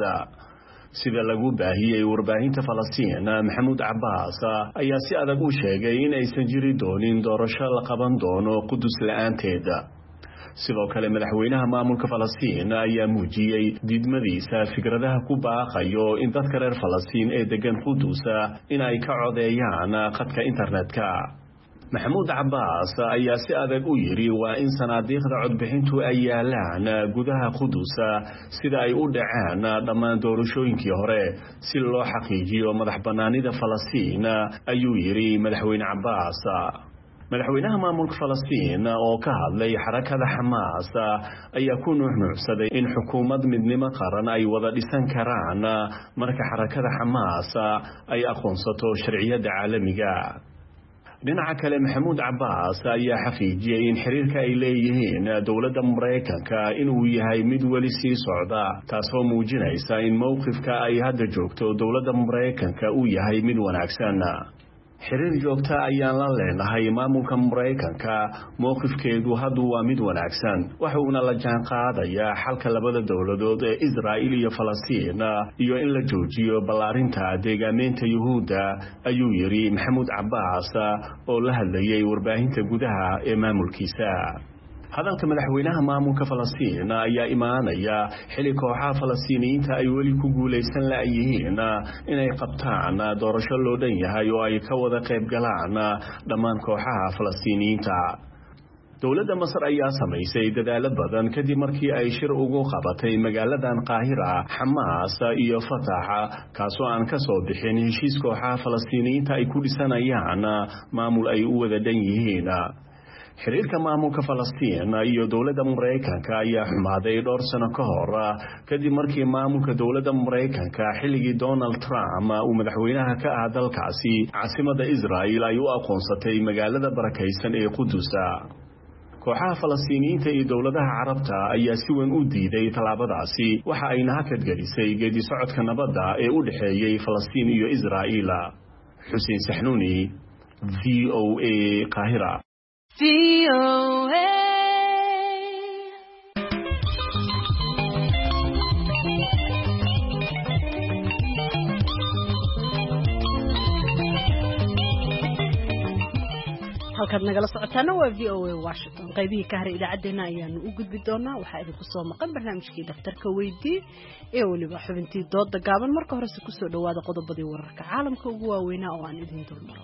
[SPEAKER 9] sida lagu baahiyay warbaahinta Falastiin Maxamuud Cabbaas ayaa si adag u sheegay in aysan jiri doonin doorasho la qaban doono Qudus la'aanteed. sidoo kale madaxweynaha maamulka Falastiin ayaa muujiyay didmadiisa fikradaha ku baaqayo in dadka reer Falastiin ee degan Qudus in ay ka codeeyaan khadka internetka. Maxamuud Cabbaas ayaa si adag u yiri waa in sanaadiiqda codbixintu ay yaalaan gudaha Qudus sida ay u dhaceen dhammaan doorashooyinkii hore si loo xaqiijiyo madax bannaanida Falastiin ayuu yiri madaxweyne Cabbaas. madaxweynaha maamulka Falastiin oo ka hadlay xarakada Xamaas ayaa ku nuuxnuuxsaday in xukuumad midnimo qaran ay wada dhisan karaan marka xarakada Xamaas ay aqoonsato sharciyada caalamiga. dhinaca kale Maxamuud Cabbaas ayaa xaqiijiyay in xiriirka ay leeyihiin dowladda Mareykanka inuu yahay mid weli sii socda taasoo muujinaysa in mowqifka ay hadda joogto dowladda Mareykanka uu yahay mid wanaagsan. xiriir joogta ayaan la leenahay maamulka Mareykanka mowqifkeedu hadda waa mid wanaagsan waxaana la jaan qaadayaa xalka labada dowladood ee Israa'iil iyo Falastiin iyo in la joojiyo ballaarinta deegaanada Yuhuudda ayuu yiri Maxamuud Cabbaas oo la hadlayay warbaahinta gudaha ee maamulkiisa. hadalka madaxweynaha maamulka Falastiin ayaa imaanaya xilli kooxaha Falastiiniyiinta ay weli ku guuleysan la'yihiin inay qabtaan doorasho loo dhan yahay oo ay ka wada qayb galaan dhammaan kooxaha Falastiiniyiinta. dowladda Masar ayaa samaysay dadaalo badan kadib markii ay shir ugu qabatay magaaladan Qaahira Xamaas iyo Fatah kaasoo aan ka soo bixin heshiis kooxaha Falastiiniyiinta ay ku dhisanayaan maamul ay u wada dhan yihiin. xiriirka maamulka Falastiin iyo dowladda Mareykanka ayaa xumaaday dhowr sano ka hor kadib markii maamulka dowladda Mareykanka xilligii Donald Trump uu madaxweynaha ka ah dalkaasi caasimadda Israa'iil ay u aqoonsatay magaalada barakaysan ee Qudus. kooxaha Falastiiniyiinta iyo dowladaha Carabta ayaa si weyn u diiday talaabadaasi waxa ayna hakad gelisay geedi socodka nabadda ee u dhaxeeyay Falastiin iyo Israa'iil. Xuseen Saxnuuni VOA Qaahira.
[SPEAKER 1] halkaad nagala socotaana waa VOA Washington qaybihii ka haray idaacadeena ayaanu u gudbi doonaa waxaa idinku soo maqan barnaamijkii dhaftarka weydii ee waliba xubintii dooda gaaban marka horese kusoo dhawaada qodobadii wararka caalamka ugu waaweynaa oo aan idin dulmaro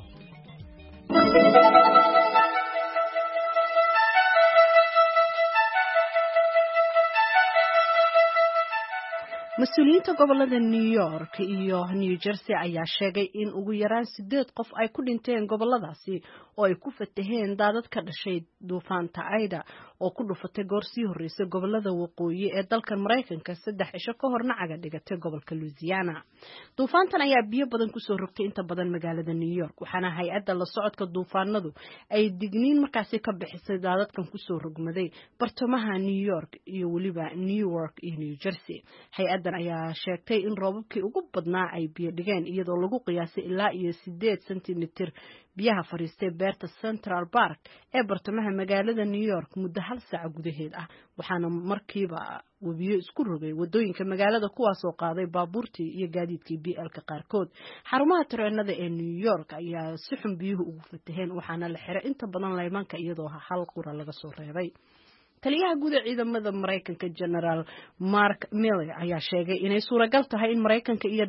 [SPEAKER 1] mas-uuliyiinta gobolada New York iyo New Jersey ayaa sheegay in ugu yaraan 8 qof ay ku dhinteen goboladaasi oo ay ku fataheen daadad ka dhashay duufaanta Ida oo ku dhufatay goor sii horeysay gobolada waqooyi ee dalka Mareykanka 3 cisho ka hor nacaga dhigatay gobolka Louisiana. Duufaantan ayaa biyo badan ku soo rogtay inta badan magaalada New York waxaana hay'adda la socodka duufaanadu ay digniin markaasi ka bixisay daadadkan ku soo rogmaday bartamaha New York iyo waliba Newark iyo New Jersey. Hay'addan ayaa sheegtay in roobabkii ugu badnaa ay biyo dhigeen iyadoo lagu qiyaasay ilaa iyo 8 sentimitir biyaha fariistay beerta Central Park ee bartamaha magaalada New York muddo 1 saac gudaheed ah waxaana markiiba wabiyo isku rogay wadooyinka magaalada kuwaas oo qaaday baabuurtii iyo gaadiidkii BL-ka qaarkood xarumaha tareenada ee New York ayaa si xun biyuhu ugu fataheen waxaana la xiray inta badan laymanka iyadoo hal qura laga soo reebay taliyaha guud ee ciidamada Mareykanka General Mark Milley ayaa sheegay inay suuragal tahay in Mareykanka iyo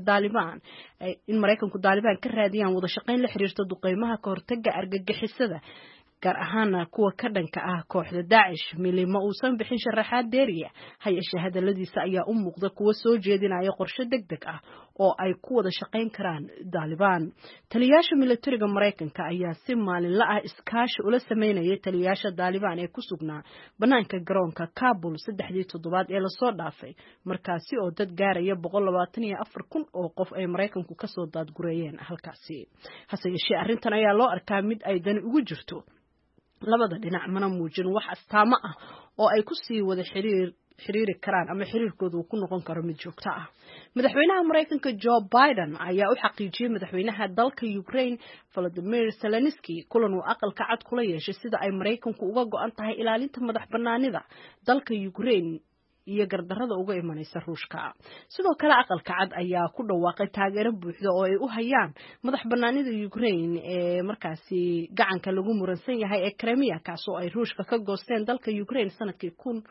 [SPEAKER 1] Mareykanku Taliban ka raadiyaan wada shaqayn la xiriirta duqeymaha ka hortagga argagixisada gaar ahaan kuwa ka dhanka ah kooxda Daesh Milley ma uusan bixin sharaxaad dheeriya hay'asha hadaladiisa ayaa u muuqda kuwa soo jeedinaya qorshe degdeg ah oo ay ku wada shaqayn karaan Taliban taliyaasha militariga Mareykanka ayaa si maalinle ah iskaashi ula sameynayay taliyaasha Taliban ee ku sugnaa banaanka garoonka Kabul 3 toddobaad ee la soo dhaafay markaasi oo dad gaaraya 124,000 oo qof ay Mareykanku ka soo daadgureeyeen halkaasi hase yeeshee arrintan ayaa loo arkaa mid ay dani ugu jirto labada dhinac mana muujin wax astaamo ah oo ay ku sii wada xiriiri karaan ama xiriirkoodu ku noqon karo mid joogto ah madaxweynaha Mareykanka Joe Biden ayaa u xaqiijiyay madaxweynaha dalka Ukraine Volodymyr Zelensky kulan uu aqalka cad kula yeeshay sida ay Mareykanku uga go'an tahay ilaalinta madax bannaanida dalka Ukraine iyo gardarrada uga imanaysa Ruushka sidoo kale aqalka cad ayaa ku dhawaaqay taageero buuxda oo ay u hayaan madax bannaanida Ukraine ee markaasi gacanka lagu muransan yahay ee Crimea kaas oo ay Ruushka ka goosteen dalka Ukraine sanadkii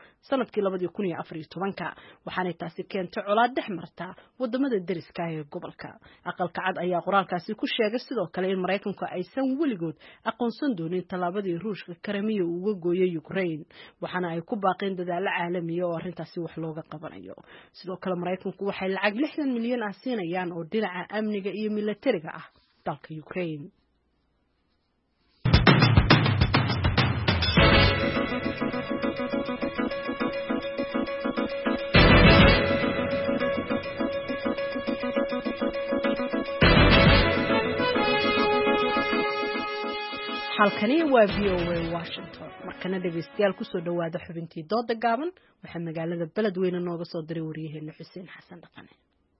[SPEAKER 1] 2014 waxaana taasi keentay colaad dhex marta wadamada deriska ee gobolka aqalka cad ayaa qoraalkaasi ku sheegay sidoo kale in Mareykanku aysan weligood aqoonsan doonin talaabadii Ruushka Crimea uga gooyay Ukraine waxaana ay ku baaqeen dadaal caalami ah oo si wax looga qabanayo sidoo kale Mareykanku waxay lacag 60 milyan ah siinayaan oo dhinaca amniga iyo militariga ah dalka Ukraine halkani waa VOA Washington markana dhageystayaal ku soo dhawaada xubintii dooda gaaban waxa magaalada beledweyne nooga soo diray wariyaheena Xuseen Xasan Dhaqane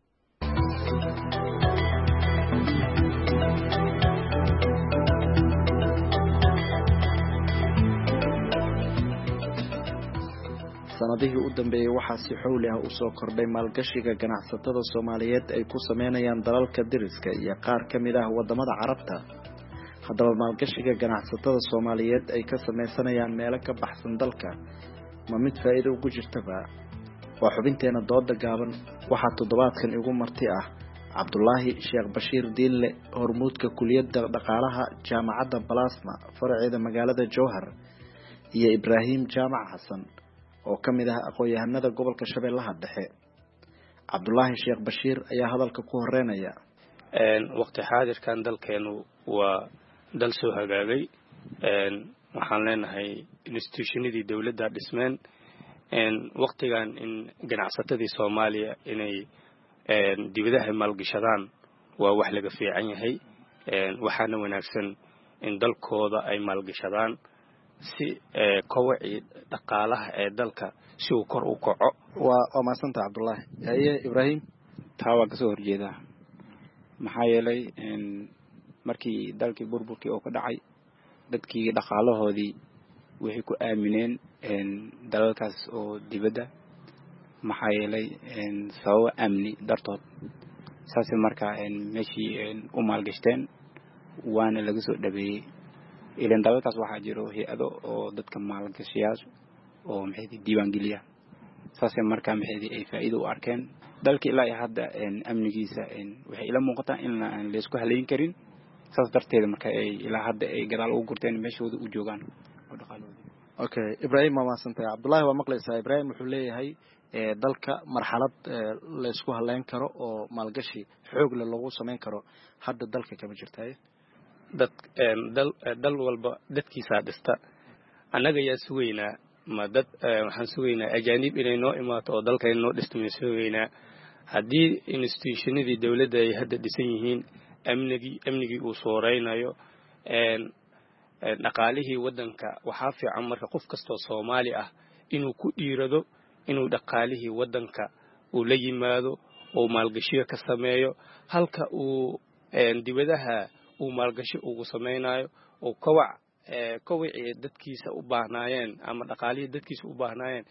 [SPEAKER 10] sanadihii u dambeeyay waxaa si xowli ah u soo kordhay maalgashiga ganacsatada Soomaaliyeed ay ku sameynayaan dalalka deriska iyo qaar ka mid ah wadamada Carabta haddaba maalgashiga ganacsatada Soomaaliyeed ay ka sameysanayaan meelo ka baxsan dalka ma mid faa'iido ugu jirtaba waa xubinteena dooda gaaban waxaa toddobaadkan igu marti ah Cabdullaahi Sheekh Bashiir Diille hormuudka kuliyadda dhaqaalaha jaamacadda Plasma faraceeda magaalada Jowhar iyo Ibraahim Jaamac Xasan oo ka mid ah aqoon-yahanada gobolka Shabeellaha Dhexe Cabdullaahi Sheekh Bashiir ayaa hadalka ku horeynaya
[SPEAKER 11] waqti xaadirkan dalkeenu waa dal soo hagaagay waxaan leenahay institutionadii dawladda dhismeen waqtigan in ganacsatadii Soomaaliya inay dibadaha maalgashadaan waa wax laga fiican yahay waxaana wanaagsan in dalkooda ay maalgashadaan si kowaci dhaqaalaha ee dalka si uu kor u kaco
[SPEAKER 10] waa maasanta Cabdullaahi haye Ibraahim
[SPEAKER 12] taa waa ka soo horjeedaa maxaa yeelay markii dalkii burburkii oo ka dhacay dadkii dhaqaalahoodii wixii ku aamineen dalalkaas oo dibadda maxaa yeelay sababo amni dartood saasi markaa meeshii u maalgashteen waana laga soo dhabeeyey ilan dalalkaas waxaa jiro hay-ado oo dadka maalgashiyaasha oo maxay diiwaan geliya saasay markaa maxay ay faa'iido u arkeen dalka ilaa iyo hadda amnigiisa waxay ila muuqataa in aan la isku haleyn karin saas darteed marka ay ilaa hadda ay gadaal ugu gurteen meeshooda u joogaan oo dhaqaalooda
[SPEAKER 10] okay Ibrahim ma maasantay Cabdullaahi waa maqlaysaa Ibrahim wuxuu leeyahay dalka marxalad la isku haleyn karo oo maalgashi xoog leh lagu sameyn karo hadda dalka kama jirtay
[SPEAKER 11] dal walba dadkiisa dhista annaga yaa sugeynaa ma dad waxaan sugeynaa ajaanib inay noo imaato oo dalka noo dhisto ma sugeynaa haddii institutionadii dawladda ay hadda dhisan yihiin amnigii uu sooreynayo dhaqaalihii waddanka waxaa fiican marka qof kastoo Soomaali ah inuu ku dhiirado inuu dhaqaalihii waddanka uu la yimaado oo maalgashiyo ka sameeyo halka uu dibadaha uu maalgashi ugu sameynayo oo kowacii dadkiisa u baahnaayeen ama dhaqaalihii dadkiisa u baahnaayeen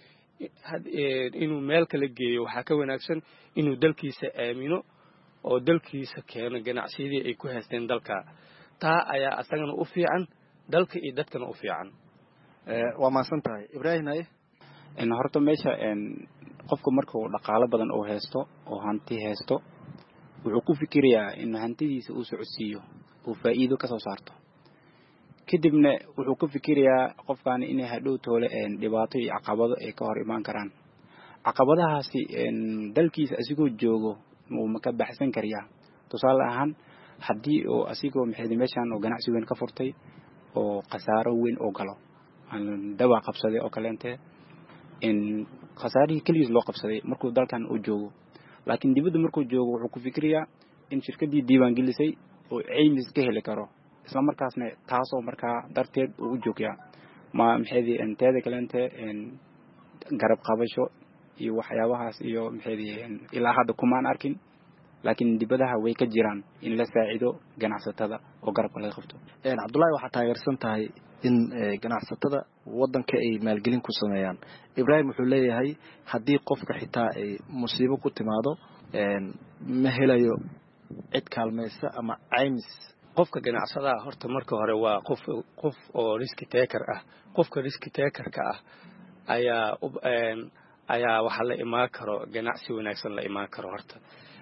[SPEAKER 11] inuu meel kala geeyo waxaa ka wanaagsan inuu dalkiisa aamino oo dalkiisa keeno ganacsiyadii ay ku haysteen dalka taa ayaa asagana u fiican dalka iyo dadkana u fiican
[SPEAKER 10] waa maasan tahay Ibrahim ay
[SPEAKER 12] horta meesha qofka markuu dhaqaalo badan oo haysto oo hanti haysto wuxuu ku fikirayaa in hantidiisa uu socodsiiyo oo faa'iido ka soo saarto kadibna wuxuu ku fikirayaa qofkan inay hadhow toole dhibaato iyo caqabado ay ka hor imaan karaan caqabadahaasi dalkiisa asigoo joogo uu ka baxsan kariyaa tusaale ahaan haddii oo asigoo maxay meeshan oo ganacsi weyn ka furtay oo khasaaro weyn oo galo aan dawa qabsaday oo kaleente in khasaarihii kaliis loo qabsaday markuu dalkan uu joogo laakiin dibadda markuu joogo wuxuu ku fikirayaa in shirkadii diiwaan gelisay oo caymis ka heli karo isla markaasna taasoo markaa darteed uu joogyaa ma maxay inteeda kaleente garab qabasho iyo waxyaabahaas iyo maxay ilaa hadda kumaan arkin laakiin dibadaha way ka jiraan in la saacido ganacsatada oo garabka laga qabto
[SPEAKER 10] Cabdullaahi waxa taageersan tahay in ganacsatada waddanka ay maalgelin ku sameeyaan Ibrahim wuxuu leeyahay haddii qofka xitaa ay musiibo ku timaado ma helayo cid kaalmaysa ama caymis
[SPEAKER 11] qofka ganacsada horta marka hore waa qof oo risk taker ah qofka risk takerka ah ayaa waxa la imaan karo ganacsi wanaagsan la imaan karo horta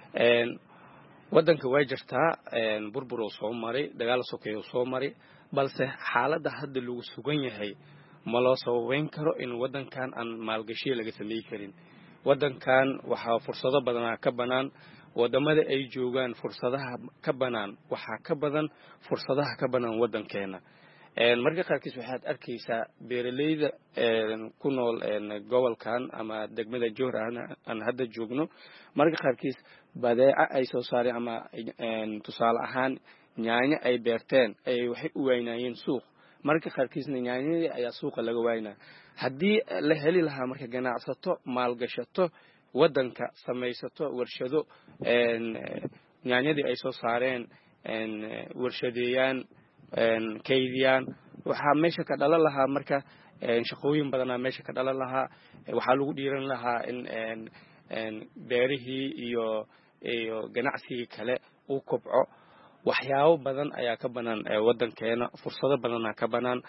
[SPEAKER 11] waddanka way jirtaa burbur oo soo maray dagaal sokeeyo soo maray balse xaaladda hadda lagu sugan yahay ma loo sababeyn karo in waddankan aan maalgashi laga sameey karin waddankan waxaa fursado badan ka banaan wadamada ay joogaan fursadaha ka banaan waxaa ka badan fursadaha ka banaan waddankeena marka qaarkiis waxaad arkaysaa beeralayda ku nool gobolkan ama degmada Jowhar aan hadda joogno marka qaarkiis badeeca ay soo saareen ama tusaale ahaan yaanyo ay beerteen ay waxay u waynayeen suuq marka qaarkiisna yaanyadii ayaa suuqa laga waynaa haddii la heli lahaa marka ganacsato maalgashato waddanka samaysato warshado yaanyadii ay soo saareen warshadeeyaan kaydiyaan waxaa meesha ka dhalan lahaa marka shaqooyin badanaa meesha ka dhalan lahaa waxaa lagu dhiiran lahaa in beerihii iyo ganacsigii kale uu kobco waxyaabo badan ayaa ka banaan waddankeena fursado badanaa ka banaan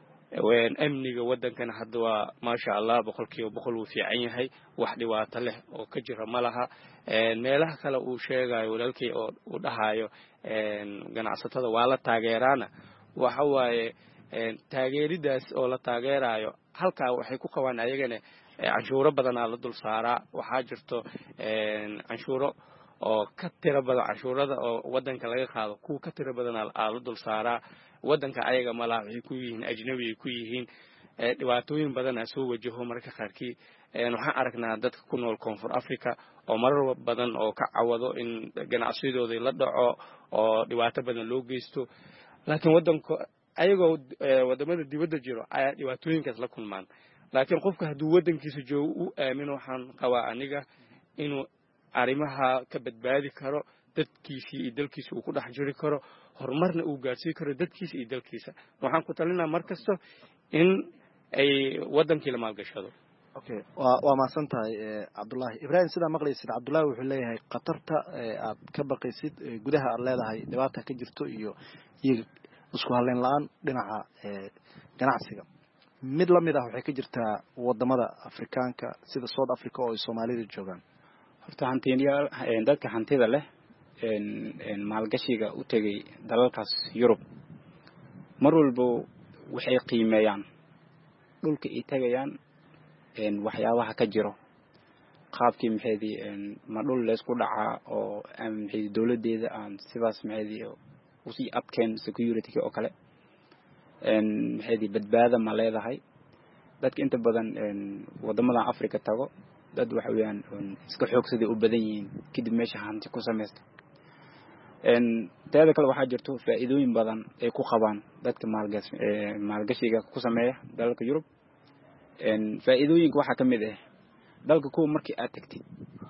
[SPEAKER 11] amniga waddankana hadda waa maasha Allah 100% uu fiican yahay wax dhibaato leh oo ka jira malaha meelaha kale uu sheegayo walaalkii oo uu dhahayo ganacsatada waa la taageerana waxa waaye taageeridaas oo la taageerayo halka waxay ku qabaan ayagana canshuuro badan la dul saaraa waxaa jirto canshuuro oo ka tira badan canshuurada oo waddanka laga qaado kuwa ka tira badan la dul saaraa waddanka ayaga malaha waxay ku yihiin ajnabi ay ku yihiin dhibaatooyin badan soo wajaho marka qaarkii waxaan aragnaa dadka ku nool Koonfur Afrika oo marar badan oo ka cawado in ganacsigoodii la dhaco oo dhibaato badan loo geysto laakiin waddanka ayagoo wadamada dibadda jiro ayaa dhibaatooyinkaas la kulmaan laakiin qofka hadduu waddankiisa joogo uu aamino waxaan qabaa aniga inuu arrimaha ka badbaadi karo dadkiisii iyo dalkiisa uu ku dhex jiri karo horumarna uu gaarsiin karo dadkiisa iyo dalkiisa waxaan ku talinaa markasto in ay waddankii la maalgashado
[SPEAKER 10] okay waa maasan tahay Cabdullaahi Ibrahim sida maqlaysid Cabdullaahi wuxuu leeyahay qatarta aad ka baqaysid gudaha aad leedahay dhibaata ka jirto iyo isku halayn la-aan dhinaca ganacsiga mid lamid ah waxay ka jirtaa wadamada Afrikaanka sida South Africa oo ay Soomaalida joogaan
[SPEAKER 12] horta hantiyaal dadka hantida leh maalgashiga u tagay dalalkaas Yurub mar walba waxay qiimeeyaan dhulka ay tagayaan waxyaabaha ka jiro qaabkii maxaydi ma dhul la isku dhacaa oo maxaydi dawladeeda aan sidaas maxaydi u sii adkeen security oo kale maxaydi badbaada ma leedahay dadka inta badan wadamada Afrika tago dad waxa weeyaan iska xoogsaday u badan yihiin kadib meesha hanti ku sameeysta taada kale waxaa jirto faa'iidooyin badan ay ku qabaan dadka maalgashiga ku sameeya dalalka Yurub faa'iidooyinka waxaa kamid ah dalka kuwa markii aad tagtid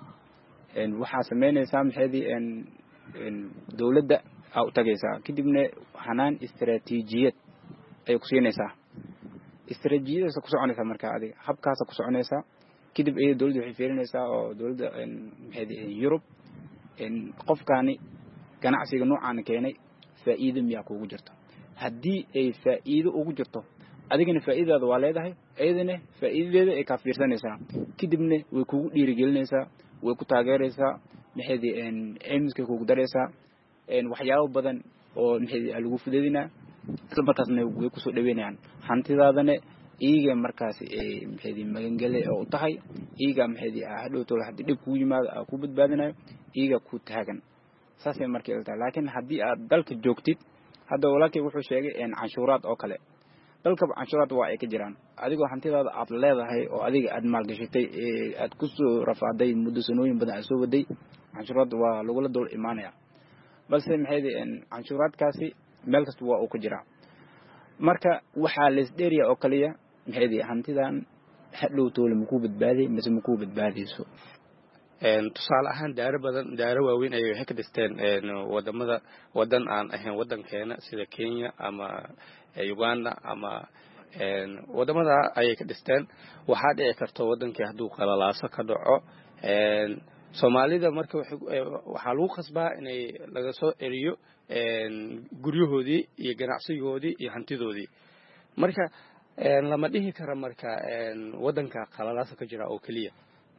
[SPEAKER 12] waxaa sameynaysaa maxaydi dawladda u tagaysaa kadibna hanaan istiraatiijiyad ay ku siinaysaa istiraatiijiyadaas ku soconaysaa marka adiga habkaas ku soconaysaa kadib ay dawladdu waxay fiirinaysaa oo dawladda maxaydi Yurub qofkaani ganacsiga noocan keenay faa'iido miyaa kugu jirto haddii ay faa'iido ugu jirto adigana faa'iidada waa leedahay ayadana faa'iidadeeda ay ka fiirsanaysaa kadibna way kugu dhiirigelinaysaa way ku taageeraysaa maxaydi aimska kugu daraysaa waxyaabo badan oo maxaydi lagu fudeedina isla markaasna way ku soo dhaweynayaan hantidaadana iiga markaas maxaydi magangale oo tahay iiga maxaydi hadhowto hadii dib ku yimaado ku badbaadinayo iiga ku taagan saasay markay iltaa laakiin haddii aad dalka joogtid hadda walaalkay wuxuu sheegay canshuuraad oo kale dalka canshuuraad waa ay ka jiraan adigoo hantidaada aad leedahay oo adiga aad maalgashatay aad ku soo rafaaday muddo sanooyin badan aad soo waday canshuuraad waa lagu la dul imaanaya balse maxaydi canshuuraadkaasi meel kasta waa uu ka jiraa marka waxaa la isdheeriya oo kaliya maxaydi hantidan hadhowto lama ku badbaaday mise ma ku badbaadayso
[SPEAKER 11] tusaale ahaan daaro waaweyn ayay waxay ka dhisteen wadan aan ahayn wadankeena sida Kenya ama Uganda ama wadamada ayay ka dhisteen waxaa dhici karto wadankii hadduu qalalaaso ka dhaco Soomaalida marka waxaa lagu qasbaa inay laga soo eriyo guryahoodii iyo ganacsigoodii iyo hantidoodii marka lama dhihi karo marka wadanka qalalaaso ka jira oo kaliya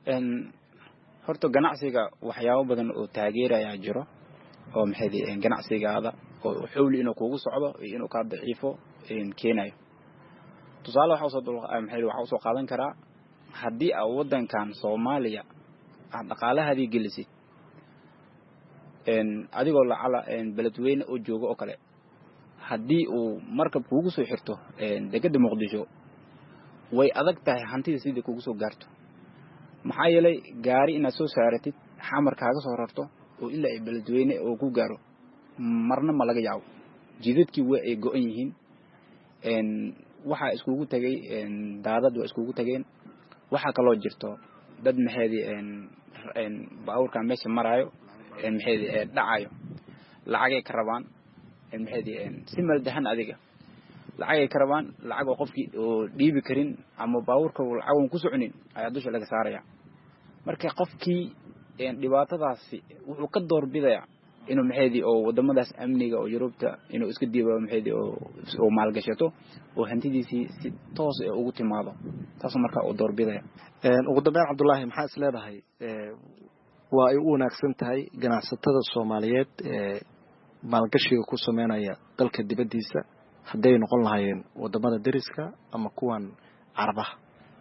[SPEAKER 12] horta ganacsiga waxyaabo badan oo taageeraya jiro oo maxaydi ganacsigaada oo xawli inuu kugu socdo iyo inuu ka daciifo keenayo tusaale waxa soo qaadan karaa haddii aad wadankan Soomaaliya aad dhaqaalahaadii gelisid adigoo lacala beledweyne oo joogo oo kale haddii uu markab kugu soo xirto dekedda Muqdisho way adag tahay hantida sidii kugu soo gaarto maxaa yeelay gaari inaad soo saaratid xamar kaaga soo rarto oo ilaa ay beledweyne oo ku gaaro marna ma laga yaabo jidadkii way ay go'an yihiin waxa iskugu tagay daadad waa iskugu tageen waxa kaloo jirto dad maxaydi baawrka meesha marayo maxaydi dhacayo lacagay ka rabaan maxaydi si maldahan adiga lacagay ka rabaan lacag oo qofkii oo dhiibi karin ama baawrka lacag ku soconin ayaa dusha laga saaraya marka qofkii dhibaatadaasi wuxuu ka doorbidaya inuu maxaydi oo wadamadaas amniga oo Yurubta inuu iska diibo maxaydi oo maalgashato oo hantidiisii si toos ah ugu timaado taas marka uu doorbidaya
[SPEAKER 10] ugu dambeyn Cabdullaahi maxaa is leedahay waa ay u wanaagsan tahay ganacsatada Soomaaliyeed maalgashiga ku sameynaya dalka dibadiisa hadday noqon lahaayeen wadamada dariska ama kuwan Carabaha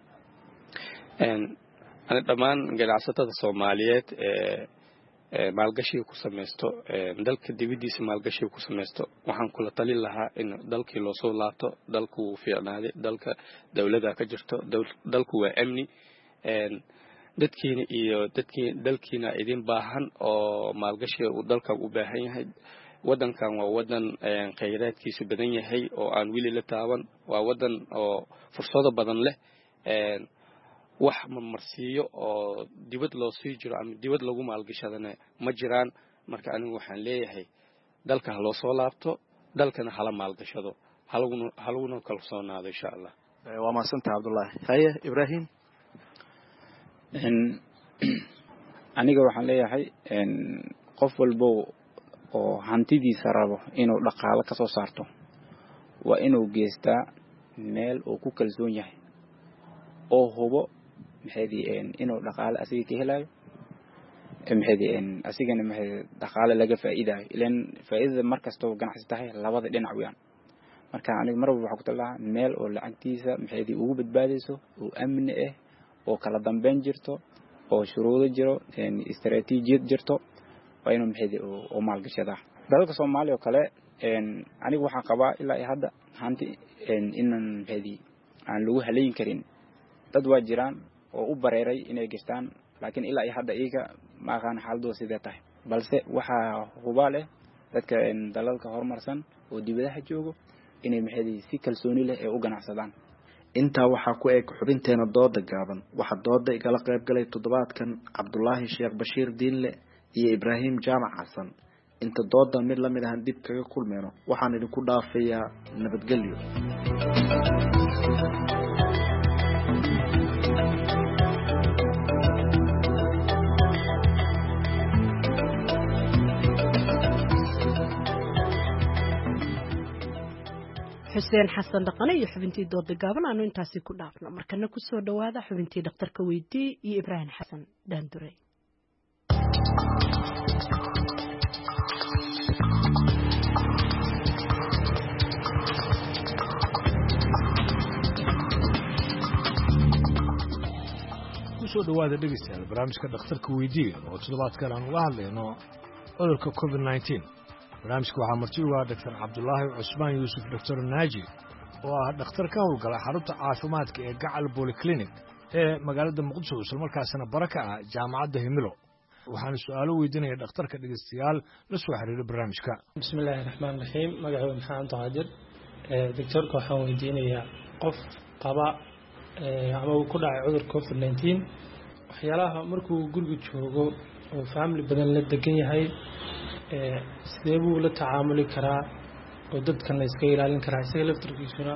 [SPEAKER 11] ana dhamaan ganacsatada Soomaaliyeed maalgashiga ku sameysto dalka dibadiisa maalgashiga ku sameysto waxaan kula talin lahaa in dalkii loo soo laabto dalku uu fiicnaaday dalka dawladda ka jirto dalku waa amni dadkiina iyo dalkiina idin baahan oo maalgashiga uu dalka u baahan yahay wadankan waa wadan khayraadkiisu badan yahay oo aan wili la taaban waa wadan oo fursado badan leh wax marsiyo oo dibad loo sii jiro ama dibad lagu maalgashadana ma jiraan marka anigu waxaan leeyahay dalka loo soo laabto dalkana hala maalgashado haluguna kalsoonaado insha Allah
[SPEAKER 10] waa maasanta Cabdullaahi haye Ibrahim
[SPEAKER 12] aniga waxaan leeyahay qof walbo oo hantidiisa rabo inuu dhaqaale ka soo saarto waa inuu geystaa meel uu ku kalsoon yahay oo hubo inuu dhaqaale asiga ka helayo asigana dhaqaale laga faa'iidayo ilaan faa'iidada markastoo ganacsi tahay labada dhinac weeyaan marka aniga mar walba waxaan ku talaa meel oo lacagtiisa ugu badbaadayso oo amni ah oo kala dambeyn jirto oo shuruudo jiro istaraatiijiyad jirto waa inuu oo maalgashadaa dadka Soomaaliya oo kale aniga waxaan qabaa ilaa hadda hanti inaan aan lagu haleyn karin dad waa jiraan oo u bareeray inay gashtaan laakiin ilaa hadda iyaga ma aqaan xaaladooda sidee tahay balse waxa hubaal ah dadka dalalka horumarsan oo dibadaha joogo inay si kalsooni leh u ganacsadaan
[SPEAKER 10] intaa waxaa ku eg xubinteena dooda gaaban waxa dooda igala qayb galay toddobaadkan Cabdullaahi Sheekh Bashiir Diinle iyo Ibraahim Jaamac Xasan inta dooda mid la mid ah dib kaga kulmeeno waxaan idinku dhaafayaa nabadgelyo
[SPEAKER 1] xuseen xasan dhaqane iyo xubintii dooda gaaban aanu intaasi ku dhaafno markana ku soo dhawaada xubintii dhakhtarka weydii iyo Ibraahim Xasan Daandure
[SPEAKER 13] kusoo dhawaada dhegeystayaal barnaamijka dhakhtarka weydii oo toddobaadkan aan uga hadlayno cudurka COVID-19 barnaamijka waxaa marti uga Dr. Cabdullaahi Cusmaan Yuusuf Dr. Naaji oo ah dhakhtar ka howlgala xarunta caafimaadka ee Gacal Polyclinic ee magaalada Muqdisho isla markaasna baraka ah jaamacadda Himilo waxaan su'aalo weydiinaya dhakhtarka dhegeystayaal la soo xiriiray barnaamijka
[SPEAKER 14] bismillaahir rahmaanir rahiim magacaygu maxaan tahadir doctorka waxaan weydiinayaa qof qaba ama uu ku dhacay cudurka COVID-19 waxyaalaha markuu guriga joogo oo family badan la degan yahay sidee buu la tacaamuli karaa oo dadkan la iska ilaalin karaa isaga laftarkiisuna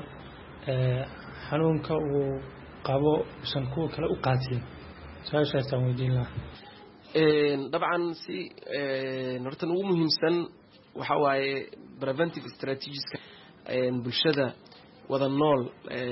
[SPEAKER 14] xanuunka uu qabo usan kuwa kale u qaatin su-aashaasaan weydiin lahaa
[SPEAKER 15] dabcan si hortan ugu muhiimsan waxa waaye preventive strategieska bulshada wada nool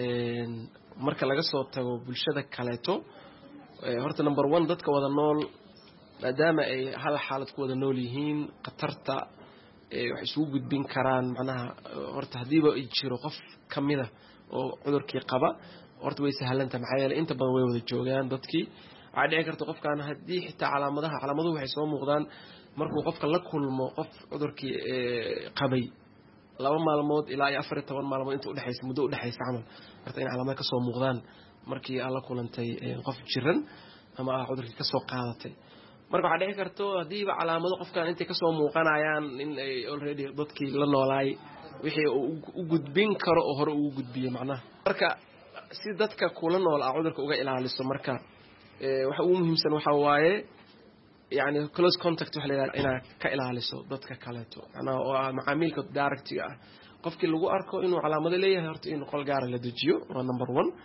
[SPEAKER 15] marka laga soo tago bulshada kaleeto horta number 1 dadka wada nool maadaama ay hal xaalad ku wada nool yihiin qatarta wax isugu gudbin karaan macnaha horta hadiiba ay jiro qof kamida oo cudurkii qaba horta way sahlanta maxaa yeelay inta badan way wada joogaan dadkii waxa dhici karta qofkan hadii xitaa calaamaduhu waxay soo muuqdaan markuu qofka la kulmo qof cudurkii qabay 2 maalmood ilaa 14 maalmood inta u dhaxaysa muddo u dhaxaysa camal horta in calaamado ka soo muuqdaan markii aad la kulantay qof jiran ama cudurkii ka soo qaadatay marka waxa dhici karto hadiiba calaamado qofkan intay ka soo muuqanayaan in ay already dadkii la noolaay wixii u gudbin karo oo hore ugu gudbiyay macnaha marka si dadka kula nool cudurka uga ilaaliso marka waxa ugu muhiimsan waxa waaye yani close contact waxa la yiraahdaa inaad ka ilaaliso dadka kaleeto macnaha oo macaamilka directiga ah qofkii lagu arko inuu calaamado leeyahay horta in qol gaar la dejiyo waa number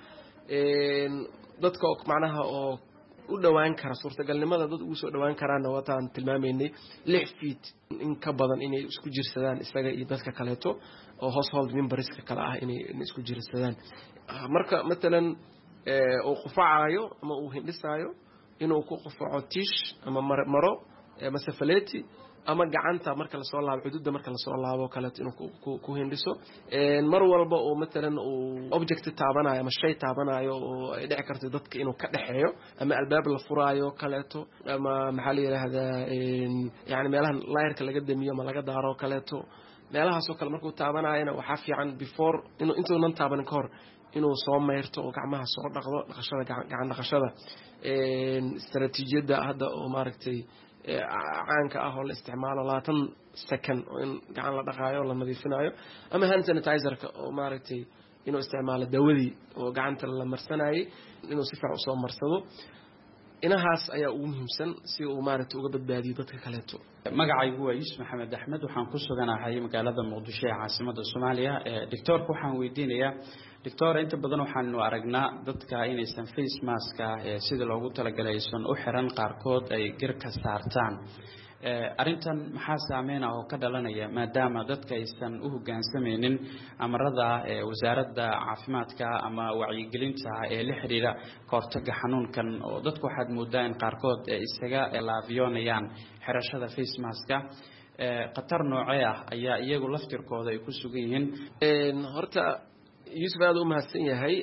[SPEAKER 15] 1 dadka macnaha oo u dhawaan kara suurtagalnimada dad ugu soo dhawaan karaan wataan tilmaameynay 6 feet in ka badan inay isku jirsadaan isaga iyo dadka kaleeto oo household memberska kala ah inay isku jirsadaan marka midalan oo qufaacayo ama uu hindhisaayo inuu ku qufaco tish ama maro ama safaleeti ama gacanta marka la soo laabo xuduudda marka la soo laabo kale inuu ku hindhiso mar walba oo midalan uu object taabanayo ama shay taabanayo oo ay dhici karto dadka inuu ka dhaxeeyo ama albaab la furaayo kaleeto ama maxaa la yiraahdaa yani meelahan layrka laga damiyo ama laga daaro kaleeto meelahaas oo kale markuu taabanayna waxa fiican before intuu nan taabanin ka hor inuu soo meerto oo gacmaha soo dhaqdo gacan dhaqashada istaraatiijiyada hadda oo maaragtay caanka ah oo la isticmaalo 20 second oo in gacan la dhaqaayo la nadiifinayo ama hand sanitizer-ka oo maaragtay inuu isticmaalo dawadii oo gacanta la marsanayay inuu si fiican u soo marsado inahaas ayaa ugu muhiimsan si uu maaragtay uga badbaadiyo dadka kaleeto
[SPEAKER 16] magacaygu waa Yuusuf Maxamed Axmed waxaan ku suganahay magaalada Muqdisho ee caasimadda Soomaaliya doctorka waxaan weydiinayaa doctor inta badan waxaanu aragnaa dadka inaysan face mask sida loogu talagalay aysan u xiran qaarkood ay gar ka saartaan arrintan maxaa saameynaya oo ka dhalanaya maadaama dadka aysan u hoggaansamaynin amarada wasaaradda caafimaadka ama wacyigelinta ee la xiriira ka hortagga xanuunkan oo dadku waxaad moodaa in qaarkood isaga laafiyoonayaan xirashada face maska khatar noocee ah ayaa iyagu laftirkooda ay ku sugan yihiin
[SPEAKER 15] horta yuusuf aad u mahadsan yahay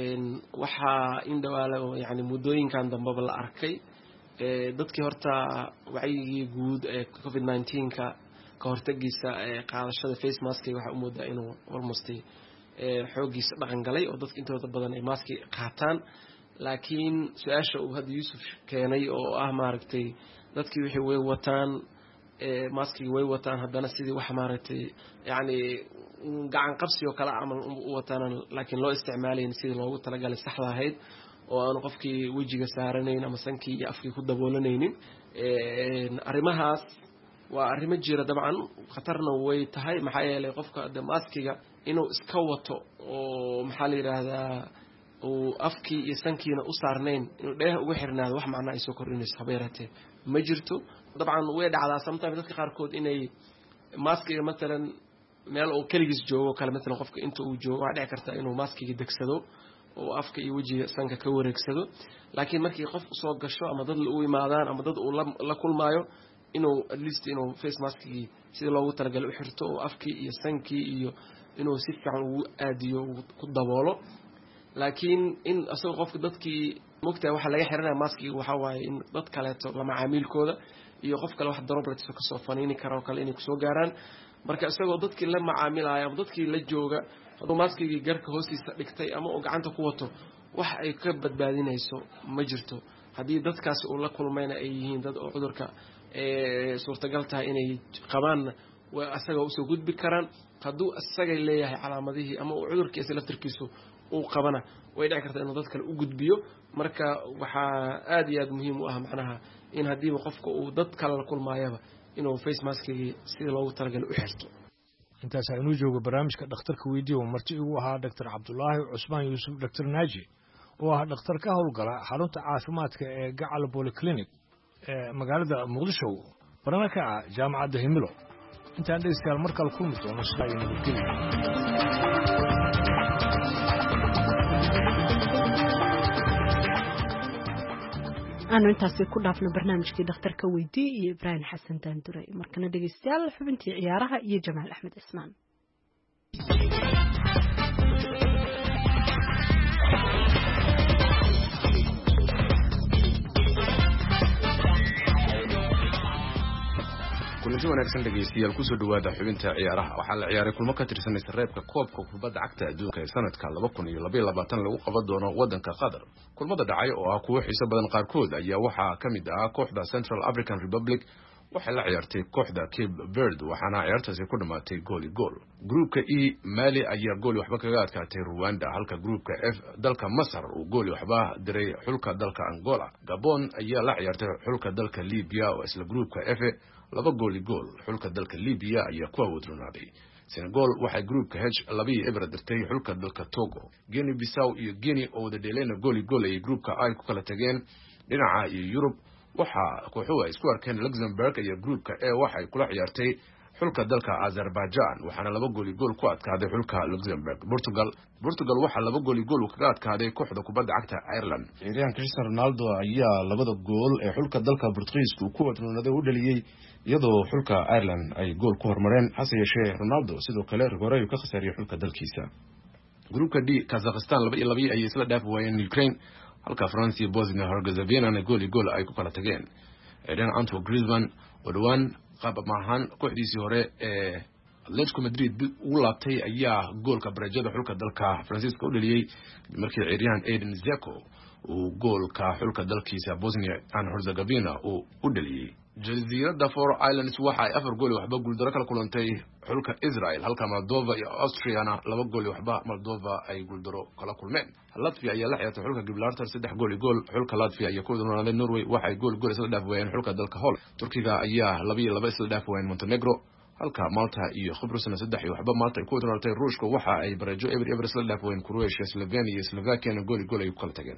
[SPEAKER 15] waxaa in dhawaalo yani muddooyinkan dambeba la arkay dadkii horta wacyigii guud ee covid-19ka ka hortagiisa qaadashada face maskiga waxaa u moodaa inuu almost xooggiisa dhaqan galay oo dadka intooda badan ay maski qaataan laakiin su-aasha uu hadda yuusuf keenay oo ah maaragtay dadkii wixii way wataan maskigi way wataan haddana sidii wax maaragtay yani gacan qabsi oo kale camal u wataan laakiin loo isticmaalayn sidii loogu talagalay saxda ahayd oo aanu qofkii wejiga saaranayn ama sankii iyo afkii ku daboolanaynin arrimahaas waa arrimo jira dabcan khatarna way tahay maxaa yeelay qofka de maskiga inuu iska wato oo maxaa la yidhaahdaa uu afkii iyo sankiina u saarnayn inuu dheeha uga xirnaado wax macnaa ay soo kordhinayso haba yaraatee ma jirto dabcan way dhacdaa sometimes dadka qaarkood inay maskiga matalan meel uu keligiis joogo kale matalan qofka inta uu joogo waxaa dhici karta inuu maskiga degsado oo afka iyo wejiga sanka ka wareegsado laakiin markii qof soo gasho ama dad u imaadaan ama dad uu la kulmaayo inuu at least inuu face maskigii sidii loogu talagalay u xirto oo afkii iyo sankii iyo inuu si fiican ugu aadiyo ku daboolo laakiin in asagoo qofka dadkii mogtahay waxaa laga xiranaya maskiga waxaa waaye in dad kaleeto la macaamiilkooda iyo qof kale wax droplets kasoo faniini kara oo kale inay kusoo gaaraan marka isagoo dadkii la macaamilaya ama dadkii la jooga hadduu maskigii garka hoostiisa dhigtay ama uu gacanta ku wato wax ay ka badbaadinayso ma jirto haddii dadkaasi uu la kulmayna ay yihiin dad oo cudurka suurtagal tahay inay qabaanna way asaga usoo gudbi karaan hadduu isagay leeyahay calaamadihii ama uu cudurkiisa laftirkiisu uu qabana way dhici kartaa inuu dad kale u gudbiyo marka waxaa aad iyo aad muhiim u ah macnaha in haddiiba qofka uu dad kale la kulmaayaba inuu face maskigii sidii loogu talagalay u xirto
[SPEAKER 13] intaas inuu joogo barnaamijka dhakhtarka weydiiyo marti igu ahaa Dr. Cabdullaahi Cusmaan Yuusuf Dr. Naaji oo ah dhakhtar ka howlgala xarunta caafimaadka ee Gacal Polyclinic ee magaalada Muqdisho barana ka ah jaamacadda Himilo intaan dhegeystayaal mar kale kulmi doono shaqada nabadgelyo
[SPEAKER 1] aanu intaasi ku dhaafno barnaamijkii dhakhtarka weydii iyo Ibrahim Xasan Daandure markana dhegeystayaal xubintii ciyaaraha iyo Jamaal Axmed Ismaan
[SPEAKER 17] kulanti wanaagsan dhegeystayaal kusoo dhawaada xubinta ciyaaraha waxaa la ciyaaray kulmo ka tirsan reebka koobka kubadda cagta adduunka ee sanadka 2022 lagu qaban doono wadanka Qatar kulmada dhacay oo ah kuwo xiiso badan qaarkood ayaa waxaa ka mid ah kooxda Central African Republic waxay la ciyaartay kooxda Cape Verde waxaana ciyaartaasi ku dhamaatay gool groupka E Mali ayaa gool waxba kaga adkaatay Rwanda halka groupka F dalka Masar uu gool waxba diray xulka dalka Angola Gabon ayaa la ciyaartay xulka dalka Libya oo isla groupka F laba gool xulka dalka Libya ayaa ku awoodronaaday Senegal waxay groupka H 2-0 dirtay xulka dalka Togo Guinea Bissau iyo Guinea oo wada dheelayna gool ay groupka I ku kala tageen dhinaca iyo Europe waxa kooxuhu ay isku arkeen Luxembourg iyo groupka A waxay kula ciyaartay xulka dalka Azerbaijan waxaana laba gool ku adkaaday xulka Luxembourg Portugal waxa laba gool kaga adkaaday kooxda kubadda cagta Ireland ciyaaryahan Cristiano Ronaldo ayaa labada gool ee xulka dalka Portugiiska ku wadnoonaday u dhaliyay iyadoo xulka Ireland ay gool ku hormareen hase yeeshee Ronaldo sidoo kale rigoore ka khasaaray xulka dalkiisa groupka D Kazakhstan 2-2 ay isla dhaaf waayeen Ukraine halka France iyo Bosnia Herzegovina gool ay ku kala tageen Eden Antoine Griezmann oo dhawaan qaab maahan kooxdiisii hore ee Atletico Madrid uu laabtay ayaa goolka barajada xulka dalka Francisco u dhaliyay markii ciyaaryahan Edin Dzeko uu goolka xulka dalkiisa Bosnia and Herzegovina uu u dhaliyay Jasiirada Faroe Islands waxa ay 4 gool waxba guuldaro kala kulantay xulka Israel halka Moldova iyo Austriana 2 gool waxba Moldova ay guuldaro kala kulmeen Latvia ayaa la ciyaartay xulka Gibraltar 3 gool xulka Latvia ayaa ku doonaaday Norway waxay gool isla dhaaf waayeen xulka dalka Holland Turkiga ayaa 2-2 isla dhaaf waayeen Montenegro halka Malta iyo Khibrusna 3 waxba Malta ay ku doonatay Ruushka waxa ay barajo ever isla dhaaf waayeen Croatia Slovenia iyo Slovakia gool ay kala tageen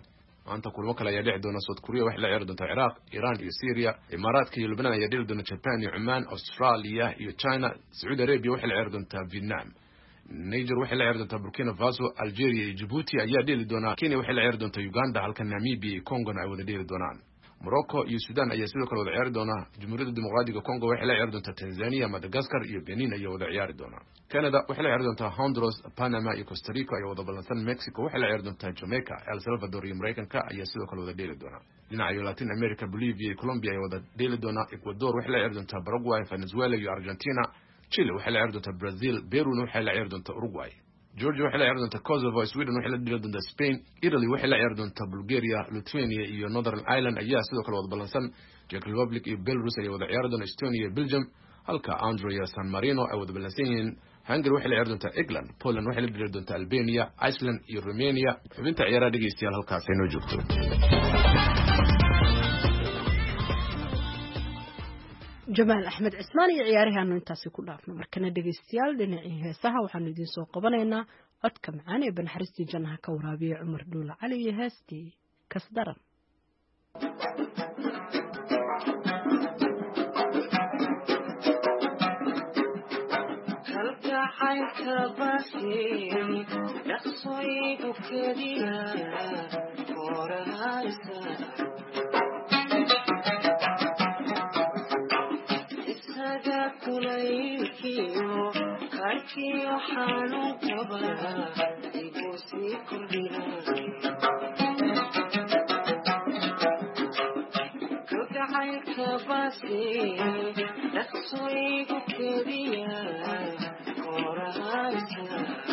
[SPEAKER 17] maanta kulamo kale ayaa dhici doona South Korea waxay la ciyaari doontaa Iraq, Iran iyo Syria, Imaaraadka iyo Lebanon ayaa dhili doona Japan iyo Oman, Australia iyo China, Saudi Arabia waxay la ciyaari doontaa Vietnam, Niger waxay la ciyaari doontaa Burkina Faso, Algeria iyo Djibouti ayaa dhili doona, Kenya waxay la ciyaari doontaa Uganda, halka Namibia iyo Congo ay wada dhili doonaan. Morocco iyo Sudan ayaa sidoo kale wada ciyaari doona. Jamhuuriyadda Dimuqraadiga Congo waxay la ciyaari doontaa Tanzania, Madagascar iyo Benin ayaa wada ciyaari doona. Canada waxay la ciyaari doontaa Honduras, Panama iyo Costa Rica ayaa wada ballansan. Mexico waxay la ciyaari doontaa Jamaica, El Salvador iyo Mareykanka ayaa sidoo kale wada dhili doona. Dhinaca Latin America, Bolivia iyo Colombia ayaa wada dhili doona. Ecuador waxay la ciyaari doontaa Paraguay, Venezuela iyo Argentina. Chile waxay la ciyaari doontaa Brazil, Peru waxay la ciyaari doontaa Uruguay. Georgia waxay la ciyaari doontaa Kosovo, Sweden waxay la dhili doontaa Spain, Italy waxay la ciyaari doontaa Bulgaria, Lithuania iyo Northern Ireland ayaa sidoo kale wada ballansan. Czech Republic iyo Belarus ayaa wada ciyaari doona. Estonia iyo Belgium, halka Andorra iyo San Marino ay wada ballansan yihiin. Hungary waxay la ciyaari doontaa England, Poland waxay la dhili doontaa Albania, Iceland iyo Romania. Xubinta ciyaaraha dhegeystayaal halkaas ay noo joogto.
[SPEAKER 1] Jamaal Axmed Cismaan iyo ciyaarahaanu intaasi ku dhaafno markana dhageystayaal dhinacii heesaha waxaanu idin soo qabanaynaa codka macaan ee Banxariistii Jannaha ka waraabiya Cumar Dhuule Cali iyo heestii Kasdaran.
[SPEAKER 18] kalgacaylka baashay dhaqsooyigu keliya korahaysa kulaylkiyo karkiyo xanuun qaba igu sii kordhina kalgacaylka baasay dhaqsooyigu keliya korahaysa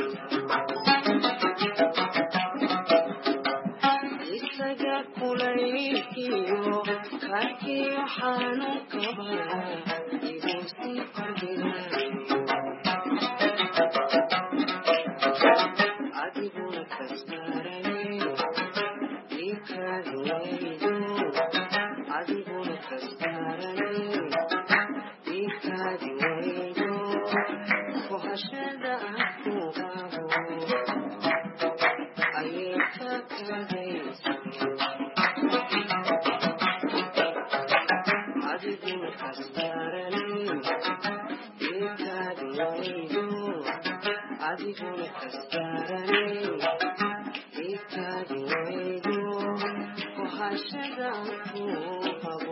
[SPEAKER 18] isaga kulaylkiyo karkiyo xanuun qaba adiguna kasdaranay ikaadiwaydo adiguna kasdaranay ikaadiwaydo kohashada aku qabo ayay ka kadaysa adiguna kasdaranay adiguna kasdaranay ikaadiwaydo kohashada ku qabo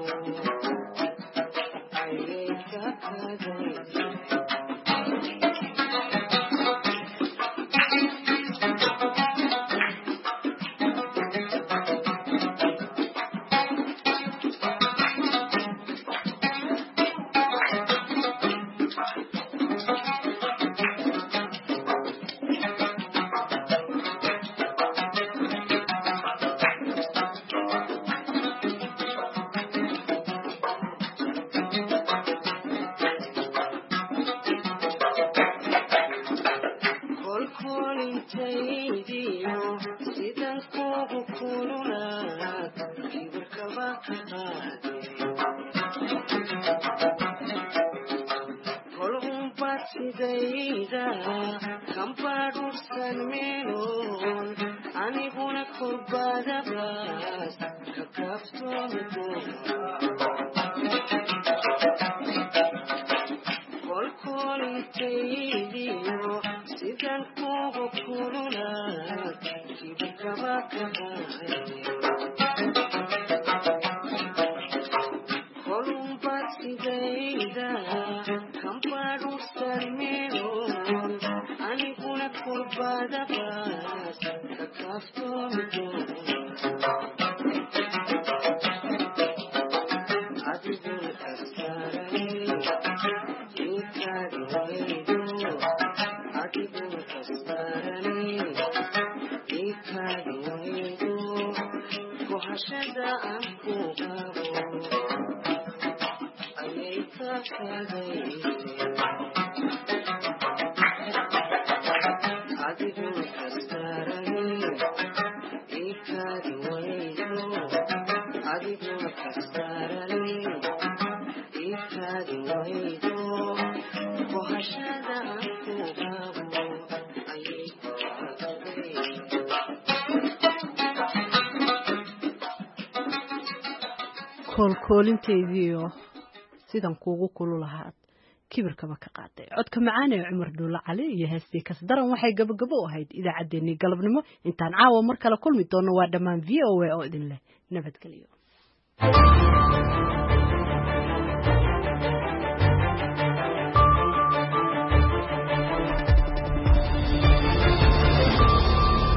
[SPEAKER 18] ayay ka kadaysa
[SPEAKER 1] koolkoolinteediiyo sidan kuugu kulu lahaad kibirkaba ka qaaday codka macaan ee Cumar Dhuulo Cali iyo heestii kasdaran waxay gabagabo u ahayd idaacadeennii galabnimo intaan caawa mar kale kulmi doono waa dhammaan VOA oo idin leh nabadgelyo